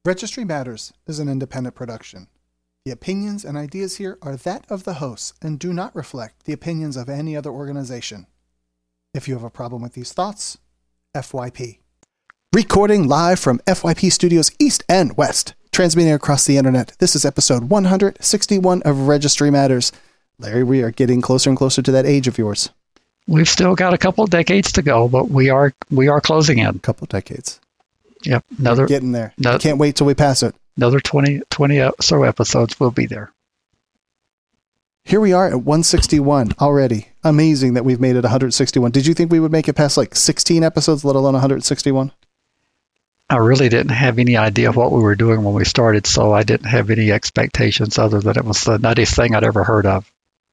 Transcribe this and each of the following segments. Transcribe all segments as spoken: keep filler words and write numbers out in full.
Registry Matters is an independent production. The opinions and ideas here are that of the hosts and do not reflect the opinions of any other organization. If you have a problem with these thoughts, F Y P. Recording live from F Y P Studios East and West, transmitting across the internet. This is episode one hundred sixty-one of Registry Matters. Larry, we are getting closer and closer to that age of yours. We've still got a couple of decades to go, but we are we are closing in. A couple of decades. Yep, another We're getting there. No, I can't wait till we pass it. Another twenty, twenty or so episodes will be there. Here we are at one sixty-one already. Amazing that we've made it one hundred sixty-one. Did you think we would make it past like sixteen episodes, let alone one hundred sixty-one? I really didn't have any idea of what we were doing when we started, so I didn't have any expectations other than it was the nuttiest thing I'd ever heard of.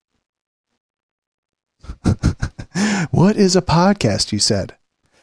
What is a podcast, you said?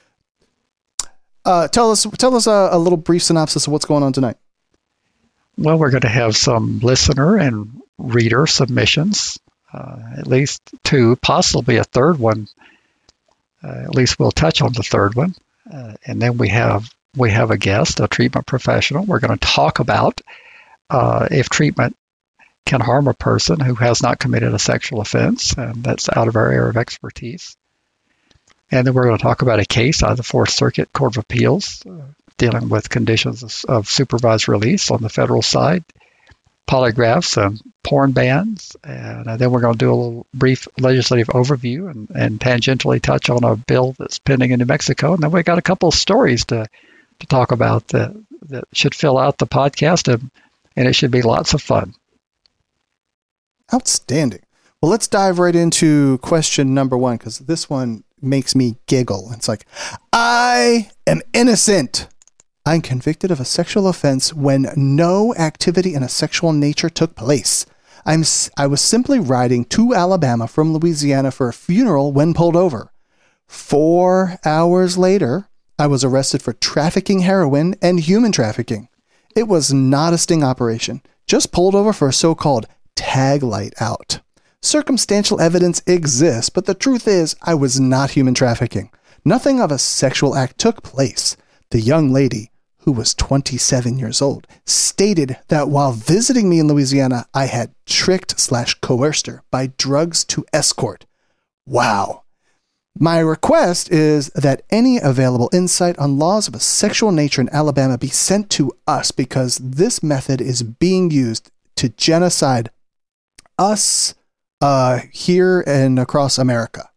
Uh, tell us tell us a, a little brief synopsis of what's going on tonight. Well, we're going to have some listener and reader submissions, uh, at least two, possibly a third one. Uh, at least we'll touch on the third one. Uh, and then we have we have a guest, a treatment professional. We're going to talk about uh, if treatment can harm a person who has not committed a sexual offense, and that's out of our area of expertise. And then we're going to talk about a case out of the Fourth Circuit Court of Appeals uh, dealing with conditions of supervised release on the federal side, polygraphs and porn bans. And uh, then we're going to do a little brief legislative overview and, and tangentially touch on a bill that's pending in New Mexico. And then we got a couple of stories to, to talk about that, that should fill out the podcast, and, and it should be lots of fun. Outstanding. Well, let's dive right into question number one, because this one makes me giggle. It's like, I am innocent. I'm convicted of a sexual offense when no activity in a sexual nature took place. I'm I was simply riding to Alabama from Louisiana for a funeral when pulled over. Four hours later, I was arrested for trafficking heroin and human trafficking. It was not a sting operation, just pulled over for a so-called tag light out. Circumstantial evidence exists, but the truth is I was not human trafficking. Nothing of a sexual act took place. The young lady, who was twenty-seven years old, stated that while visiting me in Louisiana, I had tricked slash coerced her by drugs to escort. Wow. My request is that any available insight on laws of a sexual nature in Alabama be sent to us, because this method is being used to genocide us uh, here and across America.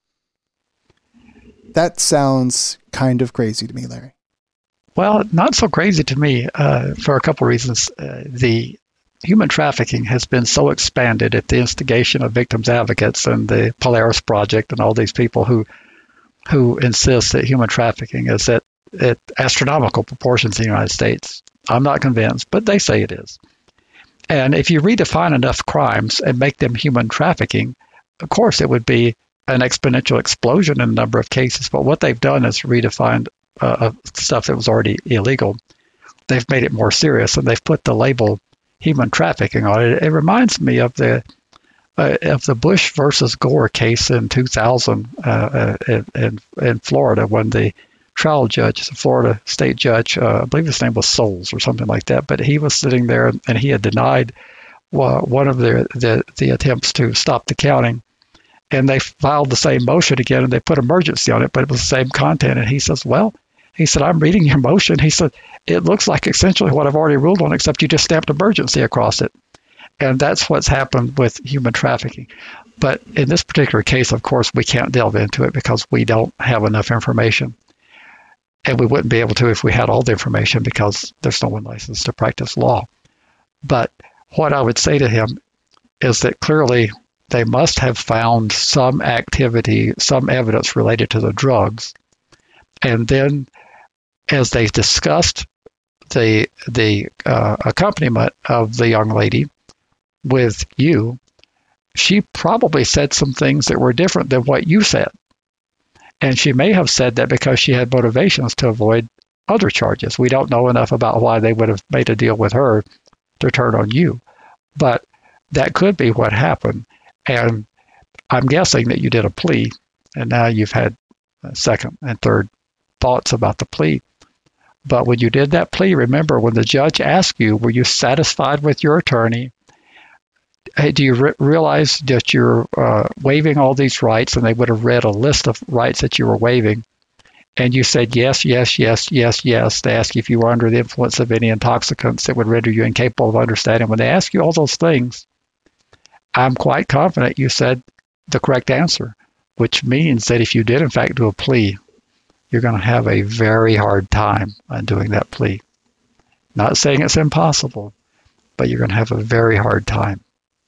That sounds kind of crazy to me, Larry. Well, not so crazy to me uh, for a couple of reasons. Uh, the human trafficking has been so expanded at the instigation of victims advocates and the Polaris Project and all these people who who insist that human trafficking is at, at astronomical proportions in the United States. I'm not convinced, but they say it is. And if you redefine enough crimes and make them human trafficking, of course it would be an exponential explosion in the number of cases. But what they've done is redefined uh, stuff that was already illegal. They've made it more serious, and they've put the label human trafficking on it. It reminds me of the uh, of the Bush versus Gore case in two thousand uh, in, in, in Florida, when the trial judge, the Florida state judge, uh, I believe his name was Souls or something like that, but he was sitting there and he had denied uh, one of the, the the attempts to stop the counting, and they filed the same motion again, and they put emergency on it, but it was the same content. And he says, well, he said, I'm reading your motion. He said, it looks like essentially what I've already ruled on, except you just stamped emergency across it. And that's what's happened with human trafficking. But in this particular case, of course, we can't delve into it because we don't have enough information. And we wouldn't be able to if we had all the information, because there's no one licensed to practice law. But what I would say to him is that clearly they must have found some activity, some evidence related to the drugs. And then as they discussed the the uh, accompaniment of the young lady with you, she probably said some things that were different than what you said. And she may have said that because she had motivations to avoid other charges. We don't know enough about why they would have made a deal with her to turn on you. But that could be what happened. And I'm guessing that you did a plea, and now you've had second and third thoughts about the plea. But when you did that plea, remember, when the judge asked you, were you satisfied with your attorney? Hey, do you re- realize that you're uh, waiving all these rights? And they would have read a list of rights that you were waiving. And you said yes, yes, yes, yes, yes. They ask you if you were under the influence of any intoxicants that would render you incapable of understanding. When they ask you all those things, I'm quite confident you said the correct answer, which means that if you did, in fact, do a plea, you're going to have a very hard time on doing that plea. Not saying it's impossible, but you're going to have a very hard time.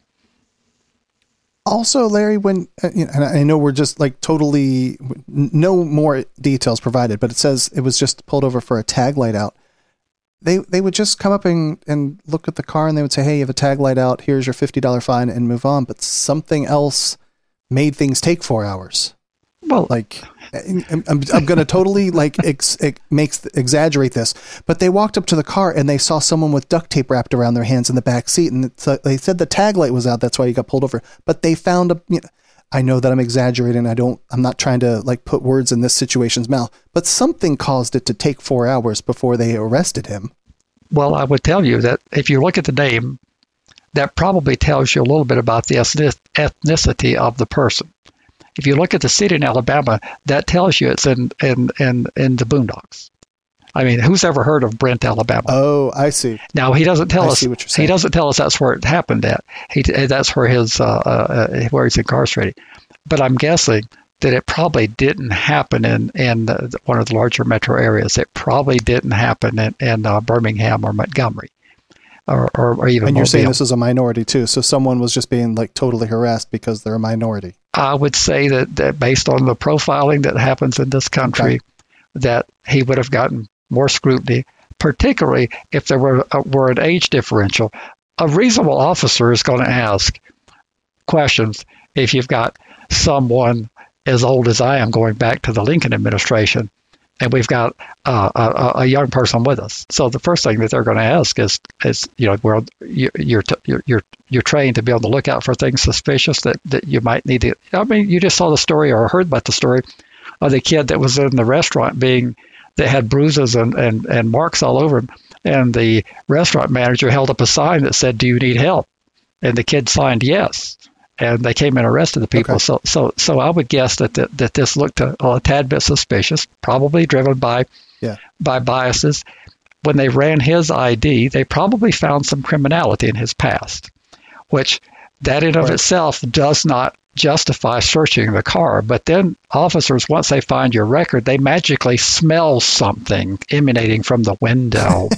Also, Larry, when, uh, you know, and I know we're just like totally, no more details provided, but it says it was just pulled over for a tag light out. They they would just come up and, and look at the car and they would say, hey, you have a tag light out, here's your fifty dollars fine, and move on. But something else made things take four hours. Well, like, I'm, I'm, I'm going to totally like ex, ex, makes exaggerate this, but they walked up to the car and they saw someone with duct tape wrapped around their hands in the back seat, and it's, uh, they said the tag light was out. That's why he got pulled over. But they found a. You know, I know that I'm exaggerating. I don't. I'm not trying to like put words in this situation's mouth, but something caused it to take four hours before they arrested him. Well, I would tell you that if you look at the name, that probably tells you a little bit about the ethnicity of the person. If you look at the city in Alabama, that tells you it's in, in, in, in the boondocks. I mean, who's ever heard of Brent, Alabama? Oh, I see. Now he doesn't tell I us. See what you're saying. He doesn't tell us that's where it happened at. He that's where his uh, uh, where he's incarcerated. But I'm guessing that it probably didn't happen in in the, one of the larger metro areas. It probably didn't happen in, in uh, Birmingham or Montgomery. Or, or, or even and you're Mobile. saying this is a minority too, so someone was just being like totally harassed because they're a minority. I would say that, that based on the profiling that happens in this country, okay. that he would have gotten more scrutiny, particularly if there were a, were an age differential. A reasonable officer is going to ask questions if you've got someone as old as I am going back to the Lincoln administration, and we've got uh, a, a young person with us. So the first thing that they're going to ask is, is you know, well, you, you're you're you're you're trained to be on the lookout for things suspicious that, that you might need to. I mean, you just saw the story or heard about the story of the kid that was in the restaurant being that had bruises and, and, and marks all over him, and the restaurant manager held up a sign that said, "Do you need help?" And the kid signed yes. And they came and arrested the people. Okay. So, so, so I would guess that the, that this looked a, a tad bit suspicious, probably driven by yeah. by biases. When they ran his I D, they probably found some criminality in his past, which that in of right. itself does not justify searching the car. But then officers, once they find your record, they magically smell something emanating from the window.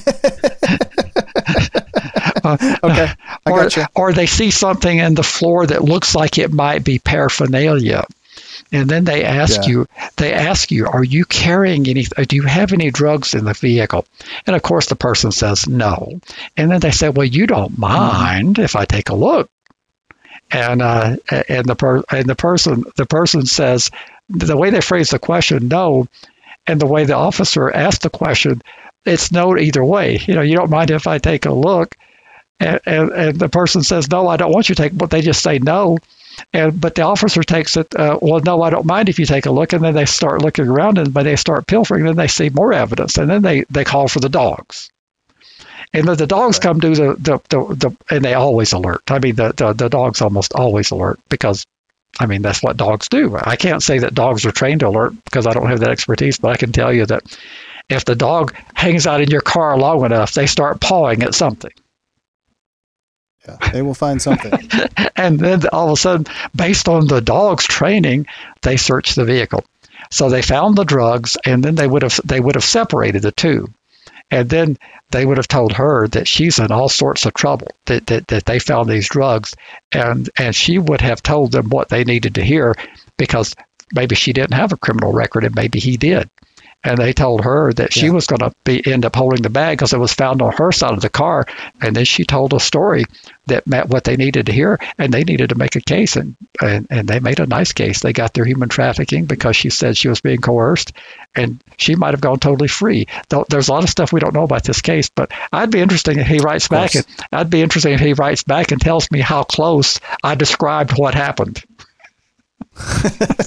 Uh, okay, I or, got you. Or they see something in the floor that looks like it might be paraphernalia, and then they ask yeah. you. They ask you, "Are you carrying any? Do you have any drugs in the vehicle?" And of course, the person says no. And then they say, "Well, you don't mind mm-hmm. if I take a look?" And uh, and the per, and the person the person says, the way they phrase the question, no, and the way the officer asked the question, it's no either way. You know, you don't mind if I take a look. And, and, and the person says, no, I don't want you to take, but they just say no. And but the officer takes it, uh, well, no, I don't mind if you take a look. And then they start looking around, and but they start pilfering, and then they see more evidence. And then they, they call for the dogs. And then the dogs right. come to the, the, the, the, and they always alert. I mean, the, the, the dogs almost always alert because, I mean, that's what dogs do. I can't say that dogs are trained to alert because I don't have that expertise, but I can tell you that if the dog hangs out in your car long enough, they start pawing at something. Yeah, they will find something. And then all of a sudden, based on the dog's training, they search the vehicle. So they found the drugs, and then they would have they would have separated the two. And then they would have told her that she's in all sorts of trouble, that, that, that they found these drugs. And, and she would have told them what they needed to hear because maybe she didn't have a criminal record and maybe he did. And they told her that she yeah. was going to be end up holding the bag because it was found on her side of the car. And then she told a story that met what they needed to hear, and they needed to make a case. And, and, and they made a nice case. They got their human trafficking because she said she was being coerced, and she might have gone totally free. Though there's a lot of stuff we don't know about this case, but I'd be interested if he writes back. And I'd be interested if he writes back and tells me how close I described what happened.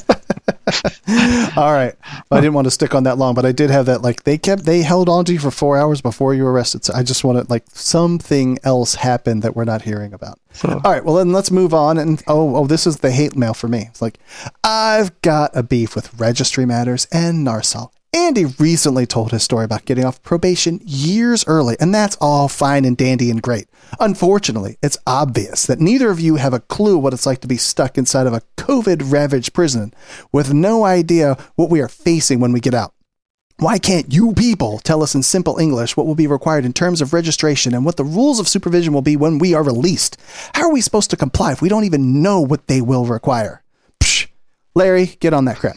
All right. I didn't want to stick on that long, but I did have that, like, they kept, they held on to you for four hours before you were arrested. So I just wanted, like, something else happened that we're not hearing about. So. All right. Well, then let's move on. And, oh, oh, this is the hate mail for me. It's like, I've got a beef with Registry Matters and Narsal. Andy recently told his story about getting off probation years early, and that's all fine and dandy and great. Unfortunately, it's obvious that neither of you have a clue what it's like to be stuck inside of a COVID-ravaged prison with no idea what we are facing when we get out. Why can't you people tell us in simple English what will be required in terms of registration and what the rules of supervision will be when we are released? How are we supposed to comply if we don't even know what they will require? Psh, Larry, get on that crap.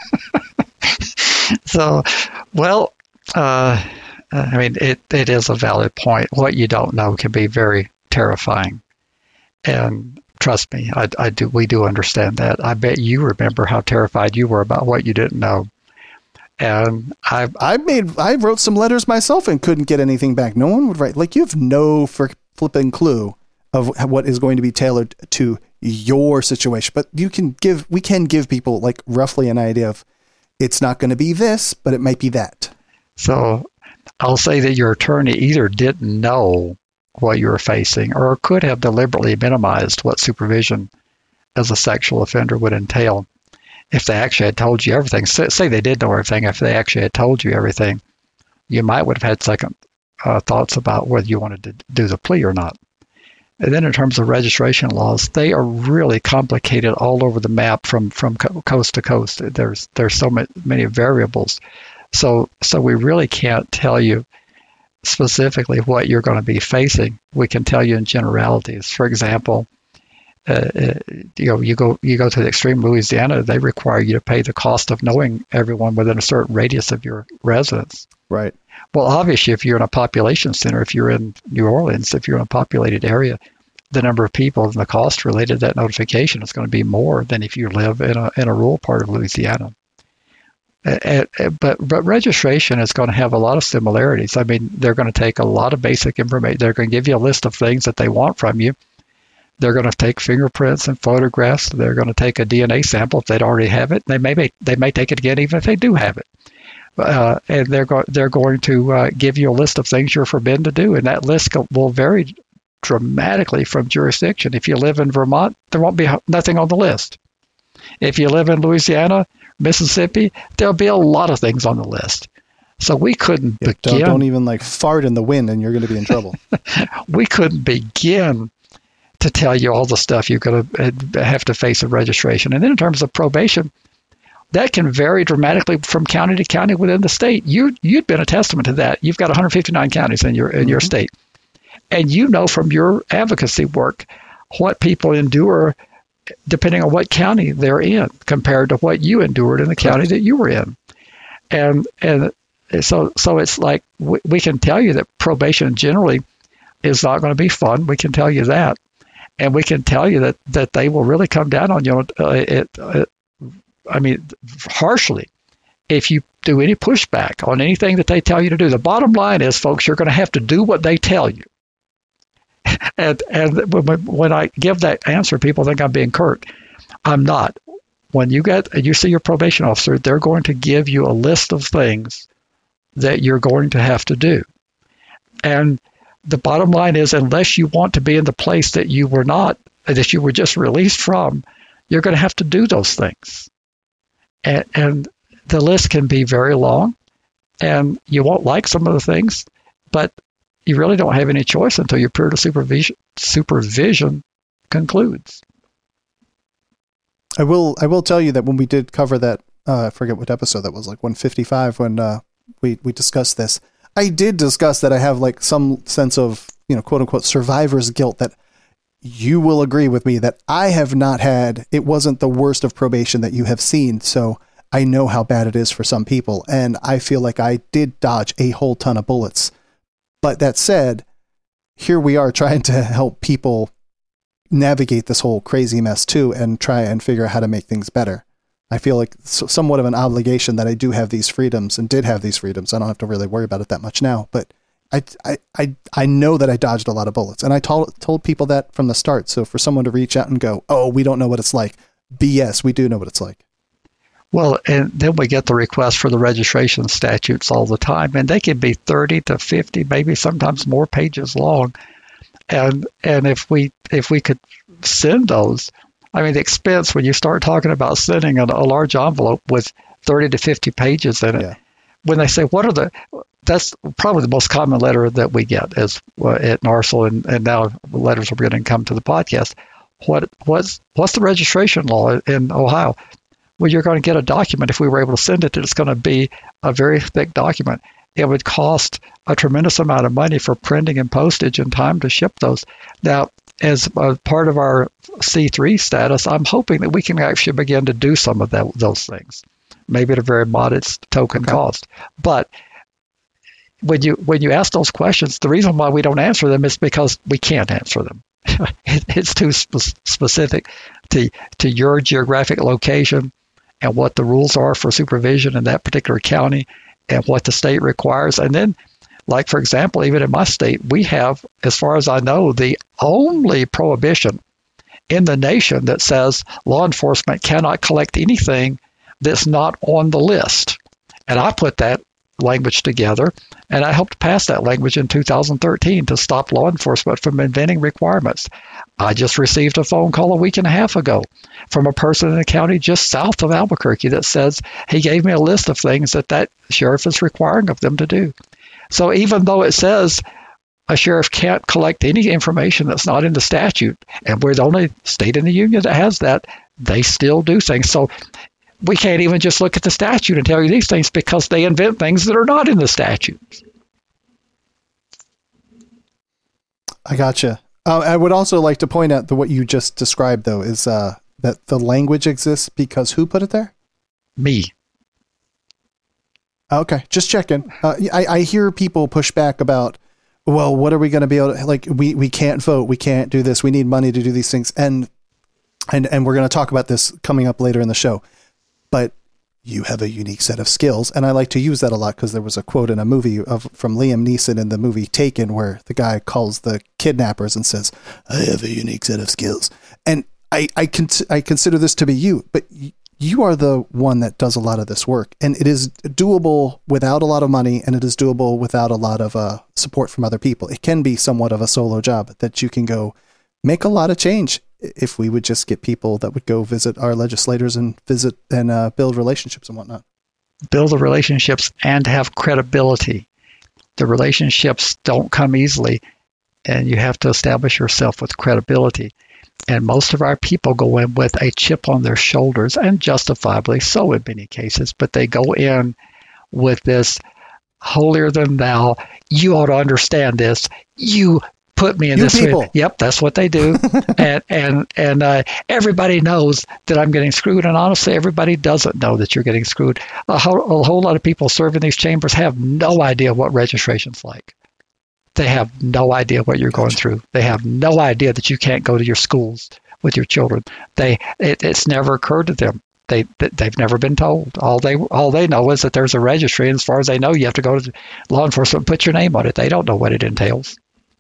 So, well, uh, I mean, it, it is a valid point. What you don't know can be very terrifying. And trust me, I, I do. We do understand that. I bet you remember how terrified you were about what you didn't know. And I, I made, I wrote some letters myself and couldn't get anything back. No one would write. Like, you have no for flipping clue of what is going to be tailored to your situation. But you can give, we can give people like roughly an idea of, it's not going to be this, but it might be that. So I'll say that your attorney either didn't know what you were facing or could have deliberately minimized what supervision as a sexual offender would entail. If they actually had told you everything, say they did know everything, if they actually had told you everything, you might would have had second uh, thoughts about whether you wanted to do the plea or not. And then in terms of registration laws, they are really complicated all over the map from, from co- coast to coast. There's there's so many, many variables. So so we really can't tell you specifically what you're going to be facing. We can tell you in generalities. For example, uh, you know, you go you go to the extreme Louisiana, they require you to pay the cost of knowing everyone within a certain radius of your residence. Right. Well, obviously, if you're in a population center, if you're in New Orleans, if you're in a populated area, the number of people and the cost related to that notification is going to be more than if you live in a in a rural part of Louisiana. Uh, uh, but but registration is going to have a lot of similarities. I mean, they're going to take a lot of basic information. They're going to give you a list of things that they want from you. They're going to take fingerprints and photographs. They're going to take a D N A sample if they already have it. They may make, they may take it again even if they do have it. Uh, and they're go- they're going to uh, give you a list of things you're forbidden to do, and that list co- will vary dramatically from jurisdiction. If you live in Vermont, there won't be nothing on the list. If you live in Louisiana, Mississippi, there'll be a lot of things on the list. So we couldn't yeah, begin. Don't, don't even like fart in the wind, and you're going to be in trouble. We couldn't begin to tell you all the stuff you're going to have to face in registration. And then in terms of probation, that can vary dramatically from county to county within the state. You, you'd been a testament to that. You've got one hundred fifty-nine counties in your in mm-hmm. your state. And you know from your advocacy work what people endure depending on what county they're in compared to what you endured in the county right. that you were in. And and so so it's like we, we can tell you that probation generally is not going to be fun. We can tell you that. And we can tell you that, that they will really come down on you. Uh, it, it, I mean, harshly, if you do any pushback on anything that they tell you to do. The bottom line is, folks, you're going to have to do what they tell you. and and when, when I give that answer, people think I'm being curt. I'm not. When you get you see your probation officer, they're going to give you a list of things that you're going to have to do. And the bottom line is, unless you want to be in the place that you were not, that you were just released from, you're going to have to do those things. And, and the list can be very long, and you won't like some of the things, but you really don't have any choice until your period of supervision, supervision concludes. I will I will tell you that when we did cover that, uh, I forget what episode that was, like one fifty-five, when uh, we, we discussed this, I did discuss that I have like some sense of, you know, quote unquote survivor's guilt, that you will agree with me that I have not had, it wasn't the worst of probation that you have seen. So I know how bad it is for some people. And I feel like I did dodge a whole ton of bullets. But that said, here we are trying to help people navigate this whole crazy mess too, and try and figure out how to make things better. I feel like somewhat of an obligation that I do have these freedoms and did have these freedoms. I don't have to really worry about it that much now, but I, I, I, I know that I dodged a lot of bullets, and I told, told people that from the start. So for someone to reach out and go, oh, we don't know what it's like. B S, we do know what it's like. Well, and then we get the request for the registration statutes all the time, and they can be thirty to fifty, maybe sometimes more pages long. And and if we if we could send those, I mean, the expense when you start talking about sending a, a large envelope with thirty to fifty pages in it, yeah. When they say, what are the, that's probably the most common letter that we get is uh, at NARSL, and, and now letters are going to come to the podcast. What what's what's the registration law in Ohio? Well, you're going to get a document. If we were able to send it, it's going to be a very thick document. It would cost a tremendous amount of money for printing and postage and time to ship those. Now, as a part of our C three status, I'm hoping that we can actually begin to do some of that, those things, maybe at a very modest token okay. cost. But when you when you ask those questions, the reason why we don't answer them is because we can't answer them. it, it's too sp- specific to to your geographic location and what the rules are for supervision in that particular county and what the state requires. And then, like, for example, even in my state, we have, as far as I know, the only prohibition in the nation that says law enforcement cannot collect anything that's not on the list. And I put that language together, and I helped pass that language in two thousand thirteen to stop law enforcement from inventing requirements. I just received a phone call a week and a half ago from a person in a county just south of Albuquerque that says he gave me a list of things that that sheriff is requiring of them to do. So even though it says a sheriff can't collect any information that's not in the statute, and we're the only state in the union that has that, they still do things. So we can't even just look at the statute and tell you these things because they invent things that are not in the statute. I gotcha. Uh, I would also like to point out that what you just described, though, is uh, that the language exists because who put it there? Me. Okay, just checking. Uh, I, I hear people push back about, well, what are we going to be able to, like, we, we can't vote, we can't do this, we need money to do these things. And, and, and we're going to talk about this coming up later in the show. But you have a unique set of skills. And I like to use that a lot because there was a quote in a movie of from Liam Neeson in the movie Taken where the guy calls the kidnappers and says, I have a unique set of skills. And I, I, con- I consider this to be you, but y- you are the one that does a lot of this work. And it is doable without a lot of money, and it is doable without a lot of uh, support from other people. It can be somewhat of a solo job that you can go make a lot of change if we would just get people that would go visit our legislators and visit and uh, build relationships and whatnot. Build the relationships and have credibility. The relationships don't come easily, and you have to establish yourself with credibility. And most of our people go in with a chip on their shoulders, and justifiably so in many cases, but they go in with this holier than thou, you ought to understand this, you put me in you this people. way. Yep, that's what they do. and and and uh, everybody knows that I'm getting screwed, and honestly, everybody doesn't know that you're getting screwed. A whole, a whole lot of people serving these chambers have no idea what registration's like. They have no idea what you're going through. They have no idea that you can't go to your schools with your children. They it, it's never occurred to them. They they've never been told. All they all they know is that there's a registry, and as far as they know, you have to go to law enforcement and put your name on it. They don't know what it entails.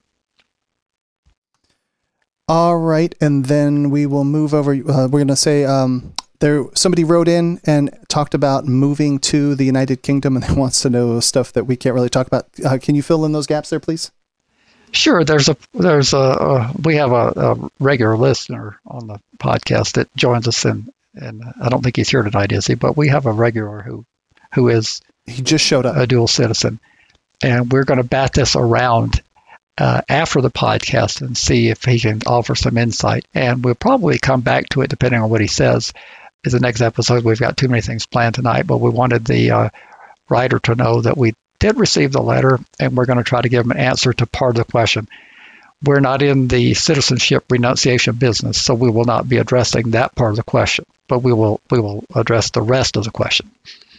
All right, and then we will move over. Uh, we're going to say um, there. Somebody wrote in and talked about moving to the United Kingdom, and they wants to know stuff that we can't really talk about. Uh, can you fill in those gaps there, please? Sure. There's a there's a uh, we have a, a regular listener on the podcast that joins us, and and I don't think he's here tonight, is he? But we have a regular who who is he just showed up a dual citizen, and we're going to bat this around Uh, after the podcast and see if he can offer some insight. And we'll probably come back to it depending on what he says. Is the next episode. We've got too many things planned tonight, but we wanted the uh, writer to know that we did receive the letter, and we're going to try to give him an answer to part of the question. We're not in the citizenship renunciation business, so we will not be addressing that part of the question, but we will we will address the rest of the question.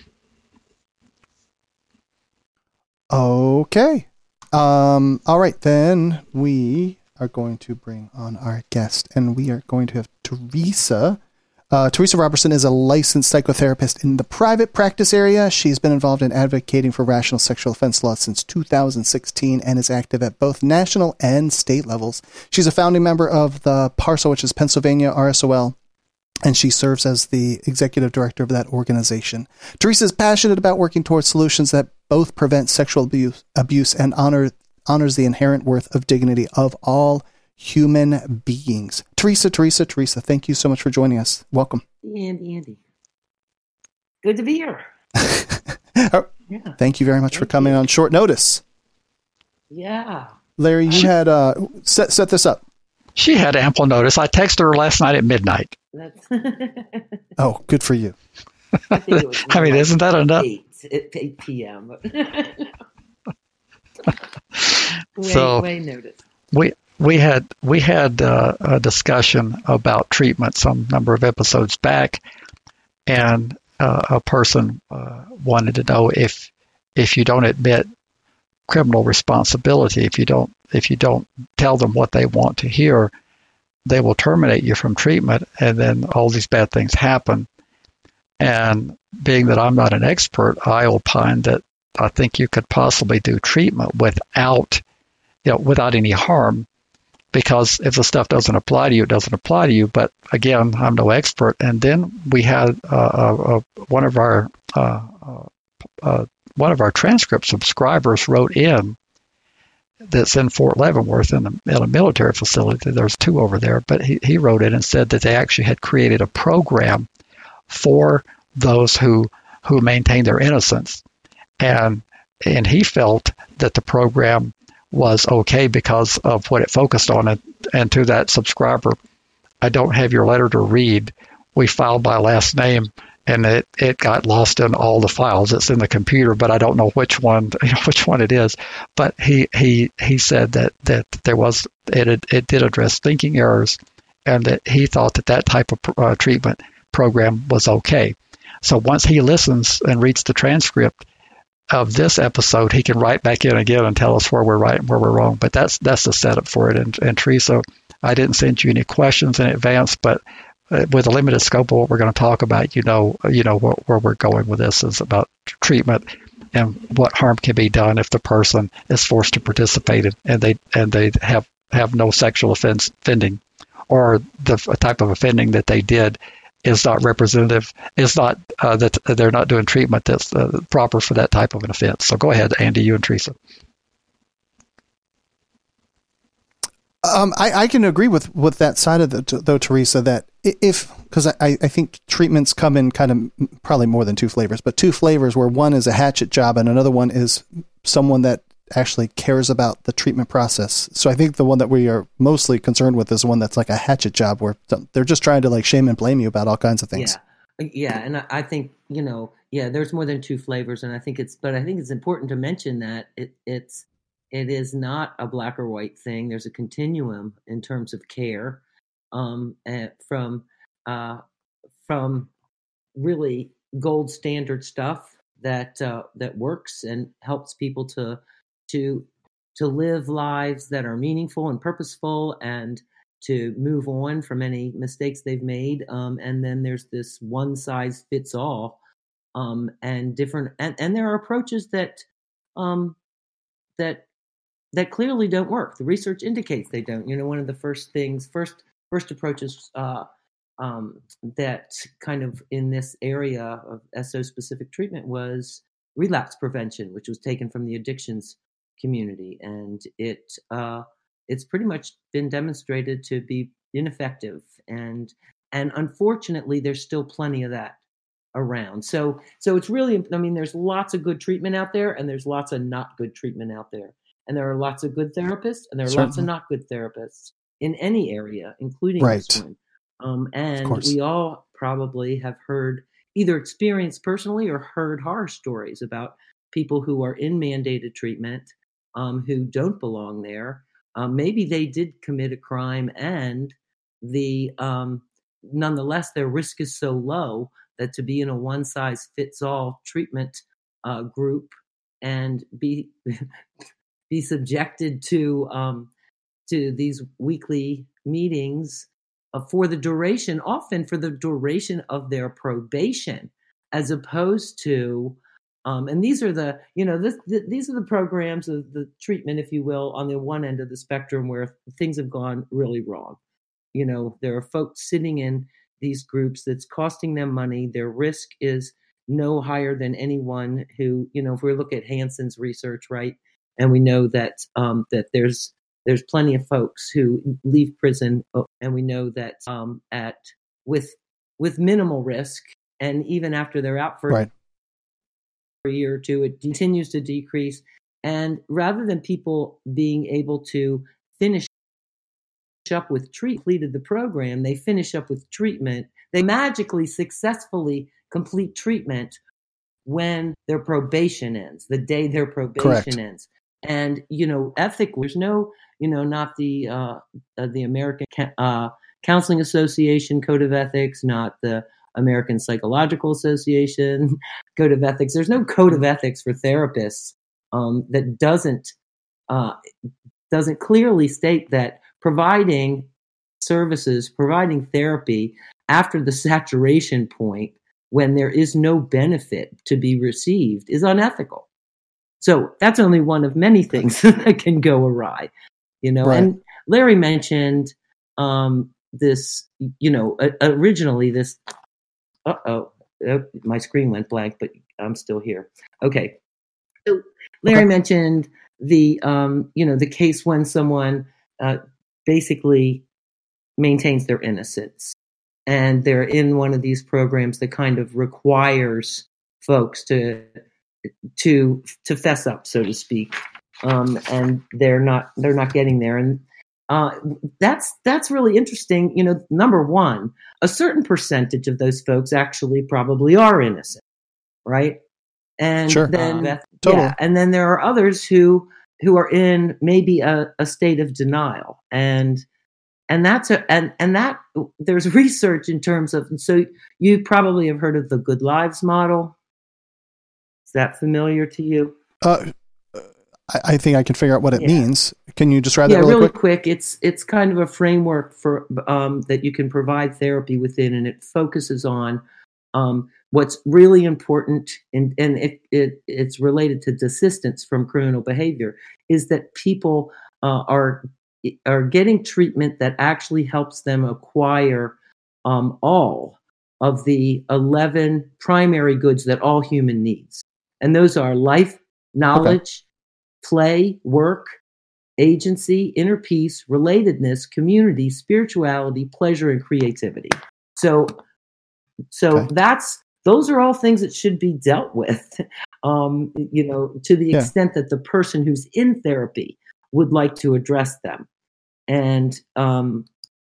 Okay. Um, all right, then we are going to bring on our guest, and we are going to have Teresa. Uh, Teresa Robertson is a licensed psychotherapist in the private practice area. She's been involved in advocating for rational sexual offense law since two thousand sixteen and is active at both national and state levels. She's a founding member of the PARSO, which is Pennsylvania R S O L, and she serves as the executive director of that organization. Teresa is passionate about working towards solutions that both prevent sexual abuse, abuse and honor honors the inherent worth of dignity of all human beings. Teresa, Teresa, Teresa, thank you so much for joining us. Welcome. Andy, Andy. Good to be here. oh, yeah. Thank you very much thank for coming you. on short notice. Yeah. Larry, you she, had uh, set set this up. She had ample notice. I texted her last night at midnight. That's oh, good for you. I, think it was I mean, like isn't that enough? eight, eight p.m. way, so way notice. We we had we had uh, a discussion about treatment some number of episodes back, and uh, a person uh, wanted to know if if you don't admit criminal responsibility, if you don't if you don't tell them what they want to hear, they will terminate you from treatment, and then all these bad things happen. And being that I'm not an expert, I opine that I think you could possibly do treatment without, you know, without any harm, because if the stuff doesn't apply to you, it doesn't apply to you. But again, I'm no expert. And then we had uh, uh, one of our uh, uh, one of our transcript subscribers wrote in, that's in Fort Leavenworth in a, in a military facility. There's two over there, but he, he wrote in and said that they actually had created a program for those who who maintain their innocence, and and he felt that the program was okay because of what it focused on. And, and to that subscriber, I don't have your letter to read. We filed by last name, and it, it got lost in all the files. It's in the computer, but I don't know which one which one it is. But he he he said that that there was it it did address thinking errors, and that he thought that that type of uh, treatment program was okay. So once he listens and reads the transcript of this episode, he can write back in again and tell us where we're right and where we're wrong. But that's that's the setup for it. And, and Teresa, I didn't send you any questions in advance, but with a limited scope of what we're going to talk about, you know, you know where, where we're going with this is about treatment and what harm can be done if the person is forced to participate in, and they and they have have no sexual offense offending, or the type of offending that they did is not representative, is not uh, that they're not doing treatment that's uh, proper for that type of an offense. So go ahead, Andy, you and Teresa. Um, I, I can agree with, with that side of it, though, Teresa, that if, because I, I think treatments come in kind of probably more than two flavors, but two flavors where one is a hatchet job and another one is someone that actually cares about the treatment process. So I think the one that we are mostly concerned with is one that's like a hatchet job where they're just trying to like shame and blame you about all kinds of things. Yeah. Yeah. And I think, you know, yeah, there's more than two flavors. And I think it's, but I think it's important to mention that it, it's, it is not a black or white thing. There's a continuum in terms of care, um, and from, uh, from really gold standard stuff that, uh, that works and helps people to, to to live lives that are meaningful and purposeful, and to move on from any mistakes they've made. Um, and then there's this one size fits all, um, and different, and, and there are approaches that um, that that clearly don't work. The research indicates they don't. You know, one of the first things, first first approaches uh, um, that kind of in this area of S O specific treatment was relapse prevention, which was taken from the addictions community, and it uh, it's pretty much been demonstrated to be ineffective, and and unfortunately, there's still plenty of that around. So so it's really, I mean, there's lots of good treatment out there, and there's lots of not good treatment out there, and there are lots of good therapists, and there are Certainly. lots of not good therapists in any area, including right. this one. Um, and we all probably have heard, either experienced personally or heard horror stories about people who are in mandated treatment, Um, who don't belong there. Um, maybe they did commit a crime, and the um, nonetheless their risk is so low that to be in a one-size-fits-all treatment uh, group and be be subjected to um, to these weekly meetings uh, for the duration, often for the duration of their probation, as opposed to Um, and these are the, you know, this, th- these are the programs of the treatment, if you will, on the one end of the spectrum where things have gone really wrong. You know, there are folks sitting in these groups that's costing them money. Their risk is no higher than anyone who, you know, if we look at Hanson's research, right, and we know that um, that there's there's plenty of folks who leave prison, and we know that um, at with with minimal risk, and even after they're out for right. a year or two, it continues to decrease. And rather than people being able to finish up with treat, completed the program, they finish up with treatment. They magically successfully complete treatment when their probation ends, the day their probation Correct. ends. And, you know, ethic, there's no, you know, not the uh, uh, the American uh, Counseling Association Code of Ethics, not the American Psychological Association Code of Ethics. There's no code of ethics for therapists um, that doesn't uh, doesn't clearly state that providing services, providing therapy after the saturation point when there is no benefit to be received is unethical. So that's only one of many things that can go awry, you know. Right. And Larry mentioned um, this, you know, uh, originally this. Uh oh, oh, my screen went blank, but I'm still here. Okay, so Larry okay. mentioned the, um, you know, the case when someone uh, basically maintains their innocence, and they're in one of these programs that kind of requires folks to to to fess up, so to speak, um, and they're not they're not getting there, and uh, that's that's really interesting. You know, number one, a certain percentage of those folks actually probably are innocent, right? And sure. then uh, totally. yeah, and then there are others who who are in maybe a, a state of denial, and and that's a and and that there's research in terms of, so you probably have heard of the Good Lives model. Is that familiar to you? Uh, I, I think I can figure out what it yeah. means. Can you describe yeah, that really, really quick? quick? It's it's kind of a framework for um, that you can provide therapy within, and it focuses on um, what's really important, and and it, it it's related to desistance from criminal behavior. Is that people uh, are are getting treatment that actually helps them acquire um, all of the eleven primary goods that all human needs. And those are life, knowledge, okay. play, work, agency, inner peace, relatedness, community, spirituality, pleasure, and creativity. So, so okay. that's those are all things that should be dealt with, um, you know, to the yeah. extent that the person who's in therapy would like to address them. And um,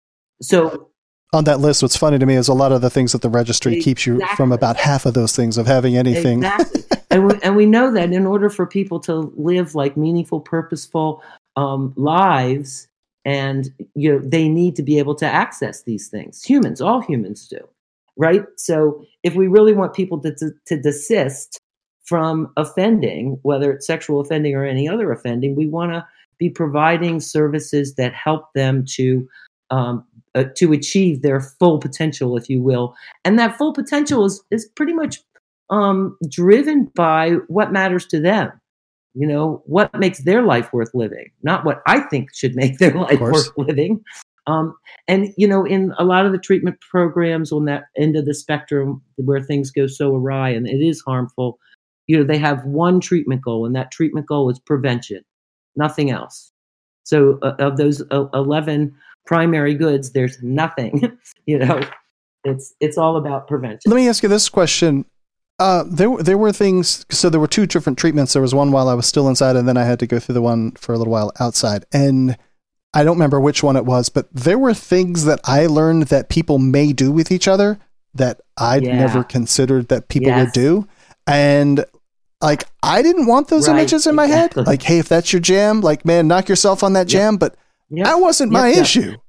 so on that list, what's funny to me is a lot of the things that the registry exactly. keeps you from about half of those things of having anything. Exactly. and, we, and we know that in order for people to live like meaningful, purposeful um, lives, and you know, they need to be able to access these things. Humans, all humans do, right? So if we really want people to, to, to desist from offending, whether it's sexual offending or any other offending, we want to be providing services that help them to um, uh, to achieve their full potential, if you will. And that full potential is is pretty much um, driven by what matters to them. You know, what makes their life worth living, not what I think should make their life worth living. Um, and, you know, in a lot of the treatment programs on that end of the spectrum where things go so awry and it is harmful, you know, they have one treatment goal, and that treatment goal is prevention. Nothing else. So uh, of those uh, eleven primary goods, there's nothing, you know, it's, it's all about prevention. Let me ask you this question. Uh, there, there were things, so there were two different treatments. There was one while I was still inside, and then I had to go through the one for a little while outside. And I don't remember which one it was, but there were things that I learned that people may do with each other that I'd yeah. never considered that people yes. would do. And like, I didn't want those right, images in my exactly. head. Like, hey, if that's your jam, like, man, knock yourself on that jam. Yep. But yep. that wasn't yep, my yep. issue. Yeah.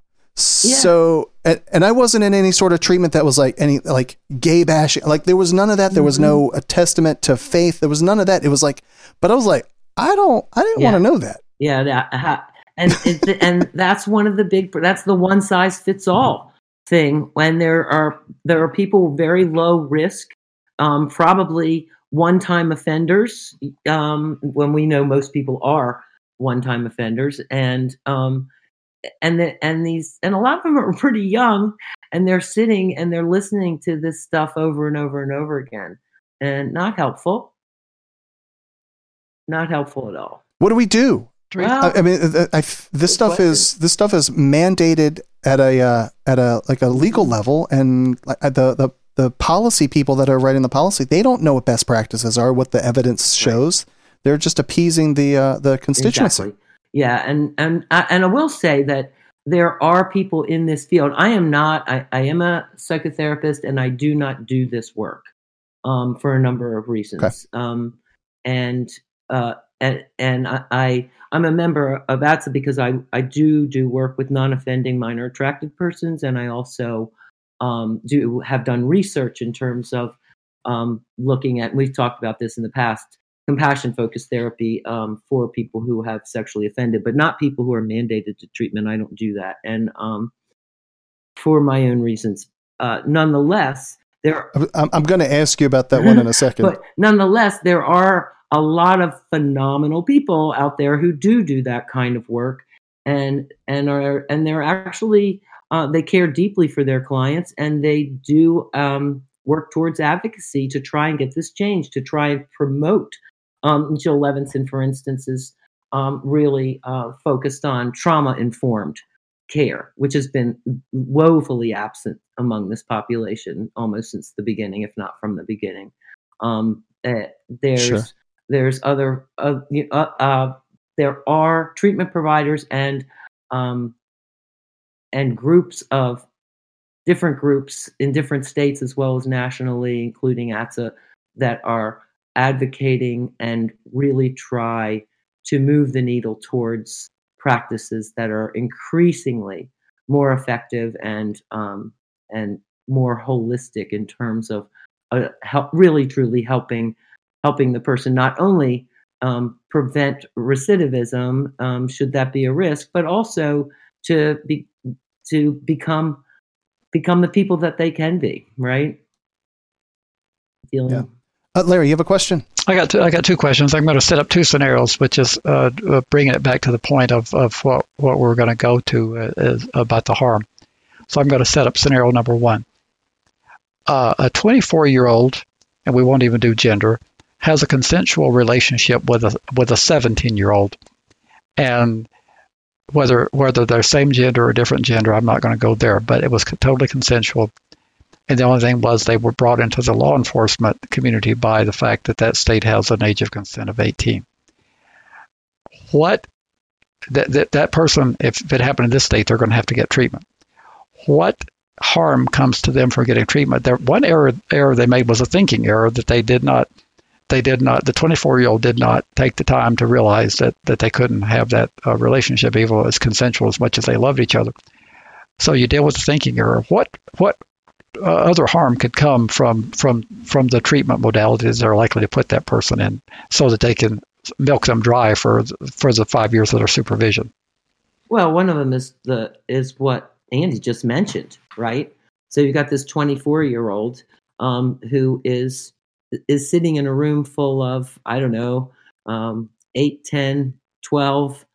So, and, and I wasn't in any sort of treatment that was like any, like gay bashing. Like there was none of that. There was mm-hmm. no a testament to faith. There was none of that. It was like, but I was like, I don't, I didn't yeah. want to know that. Yeah. That, uh, and, it, and that's one of the big, that's the one size fits all thing when there are, there are people very low risk, um, probably one-time offenders, um, when we know most people are one-time offenders, and um, and the, and these and a lot of them are pretty young, and they're sitting and they're listening to this stuff over and over and over again, and not helpful. Not helpful at all. What do we do? Well, I, I mean, I, I, this stuff question. is this stuff is mandated at a uh, at a like a legal level, and the the the policy people that are writing the policy, they don't know what best practices are, what the evidence shows. Right. They're just appeasing the uh, the constituency. Exactly. Yeah, and and and I will say that there are people in this field. I am not. I, I am a psychotherapist, and I do not do this work um, for a number of reasons. Okay. Um, and uh, and and I, I I'm a member of A T S A because I I do do work with non-offending minor attracted persons, and I also um, do have done research in terms of um, looking at. We've talked about this in the past. Compassion-focused therapy um, for people who have sexually offended, but not people who are mandated to treatment. I don't do that, and um, for my own reasons. Uh, nonetheless, there. I'm, I'm going to ask you about that one in a second. But nonetheless, there are a lot of phenomenal people out there who do do that kind of work, and and are and they're actually uh, they care deeply for their clients, and they do um, work towards advocacy to try and get this changed, to try and promote. Um, Jill Levinson, for instance, is um, really uh, focused on trauma-informed care, which has been woefully absent among this population almost since the beginning, if not from the beginning. Um, uh, there's sure. there's other uh, uh, uh, there are treatment providers and um, and groups of different groups in different states as well as nationally, including A T S A, that are advocating and really try to move the needle towards practices that are increasingly more effective and um, and more holistic in terms of uh, help, really truly helping helping the person not only um, prevent recidivism, um, should that be a risk, but also to be to become become the people that they can be. Right? Feeling. Yeah. Uh, Larry, you have a question? I got two, I got two questions. I'm going to set up two scenarios, which is uh, uh, bringing it back to the point of, of what, what we're going to go to uh, is about the harm. So I'm going to set up scenario number one. Uh, a twenty-four-year-old, and we won't even do gender, has a consensual relationship with a with a seventeen-year-old, and whether whether they're same gender or different gender, I'm not going to go there, but it was totally consensual. And the only thing was they were brought into the law enforcement community by the fact that that state has an age of consent of eighteen. What that that, that person, if it happened in this state, they're going to have to get treatment. What harm comes to them for getting treatment? There, one error error they made was a thinking error that they did not they did not the twenty-four-year-old did not take the time to realize that that they couldn't have that uh, relationship, even though it's consensual as much as they loved each other. So you deal with the thinking error. What what Uh, other harm could come from from from the treatment modalities that are likely to put that person in, so that they can milk them dry for for the five years of their supervision? Well, one of them is the is what Andy just mentioned, right? So you've got this twenty-four-year-old um, who is is sitting in a room full of, I don't know, um, eight, ten, twelve,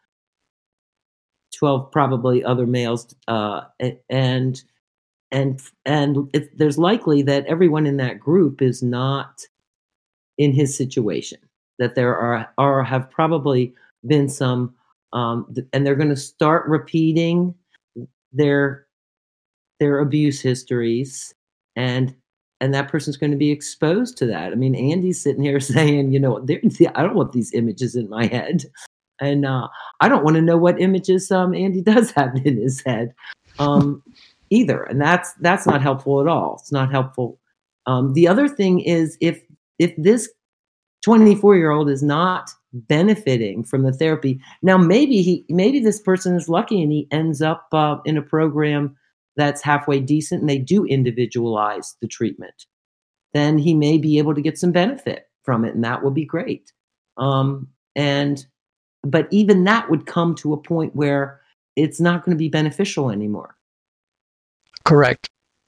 twelve probably other males, uh, and And and it, there's likely that everyone in that group is not in his situation. That there are are have probably been some, um, and they're going to start repeating their their abuse histories, and and that person's going to be exposed to that. I mean, Andy's sitting here saying, you know, I don't want these images in my head, and uh, I don't want to know what images um, Andy does have in his head. Um, Either, and that's that's not helpful at all. It's not helpful. Um, the other thing is, if if this twenty-four-year-old is not benefiting from the therapy, now maybe he maybe this person is lucky and he ends up uh, in a program that's halfway decent and they do individualize the treatment. Then he may be able to get some benefit from it, and that will be great. Um, and but even that would come to a point where it's not going to be beneficial anymore. Correct.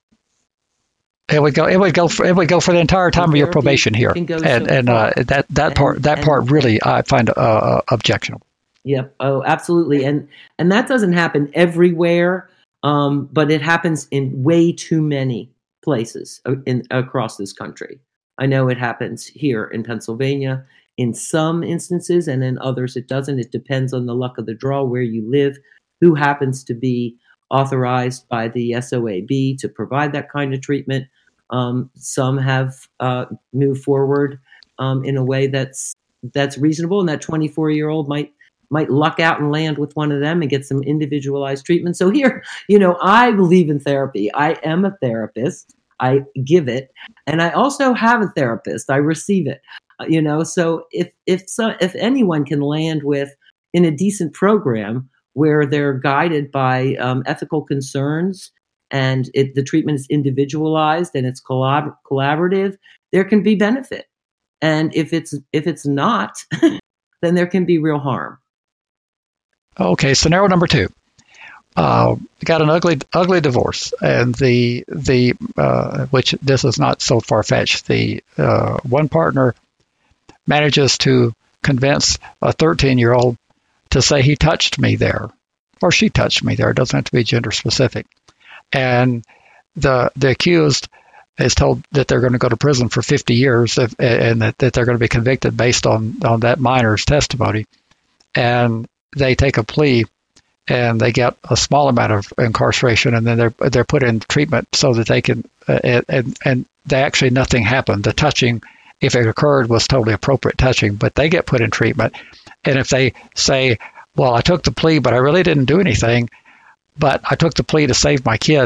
It would go. It would go. For, it would go for the entire time of your probation here, and so and uh, that that and, part that and, part really I find uh, objectionable. Yep. Oh, absolutely. And and that doesn't happen everywhere. Um, but it happens in way too many places in, across this country. I know it happens here in Pennsylvania in some instances, and in others it doesn't. It depends on the luck of the draw, where you live, who happens to be authorized by the S O A B to provide that kind of treatment. Um, some have uh, moved forward um, in a way that's that's reasonable, and that twenty-four-year-old might might luck out and land with one of them and get some individualized treatment. So here, you know, I believe in therapy. I am a therapist. I give it, and I also have a therapist. I receive it. Uh, you know, so if if so, if anyone can land with in a decent program where they're guided by um, ethical concerns, and it, the treatment is individualized and it's collab- collaborative, there can be benefit. And if it's if it's not, then there can be real harm. Okay, scenario number two. Uh, got an ugly, ugly divorce, and the the uh, which this is not so far fetched. The uh, one partner manages to convince a thirteen-year-old to say he touched me there, or she touched me there. It doesn't have to be gender specific. And the the accused is told that they're going to go to prison for fifty years, if, and that, that they're going to be convicted based on on that minor's testimony. And they take a plea, and they get a small amount of incarceration, and then they're they're put in treatment so that they can uh, and and they actually nothing happened. The touching, if it occurred, was totally appropriate touching, but they get put in treatment. And if they say, "Well, I took the plea, but I really didn't do anything, but I took the plea to save my kid,"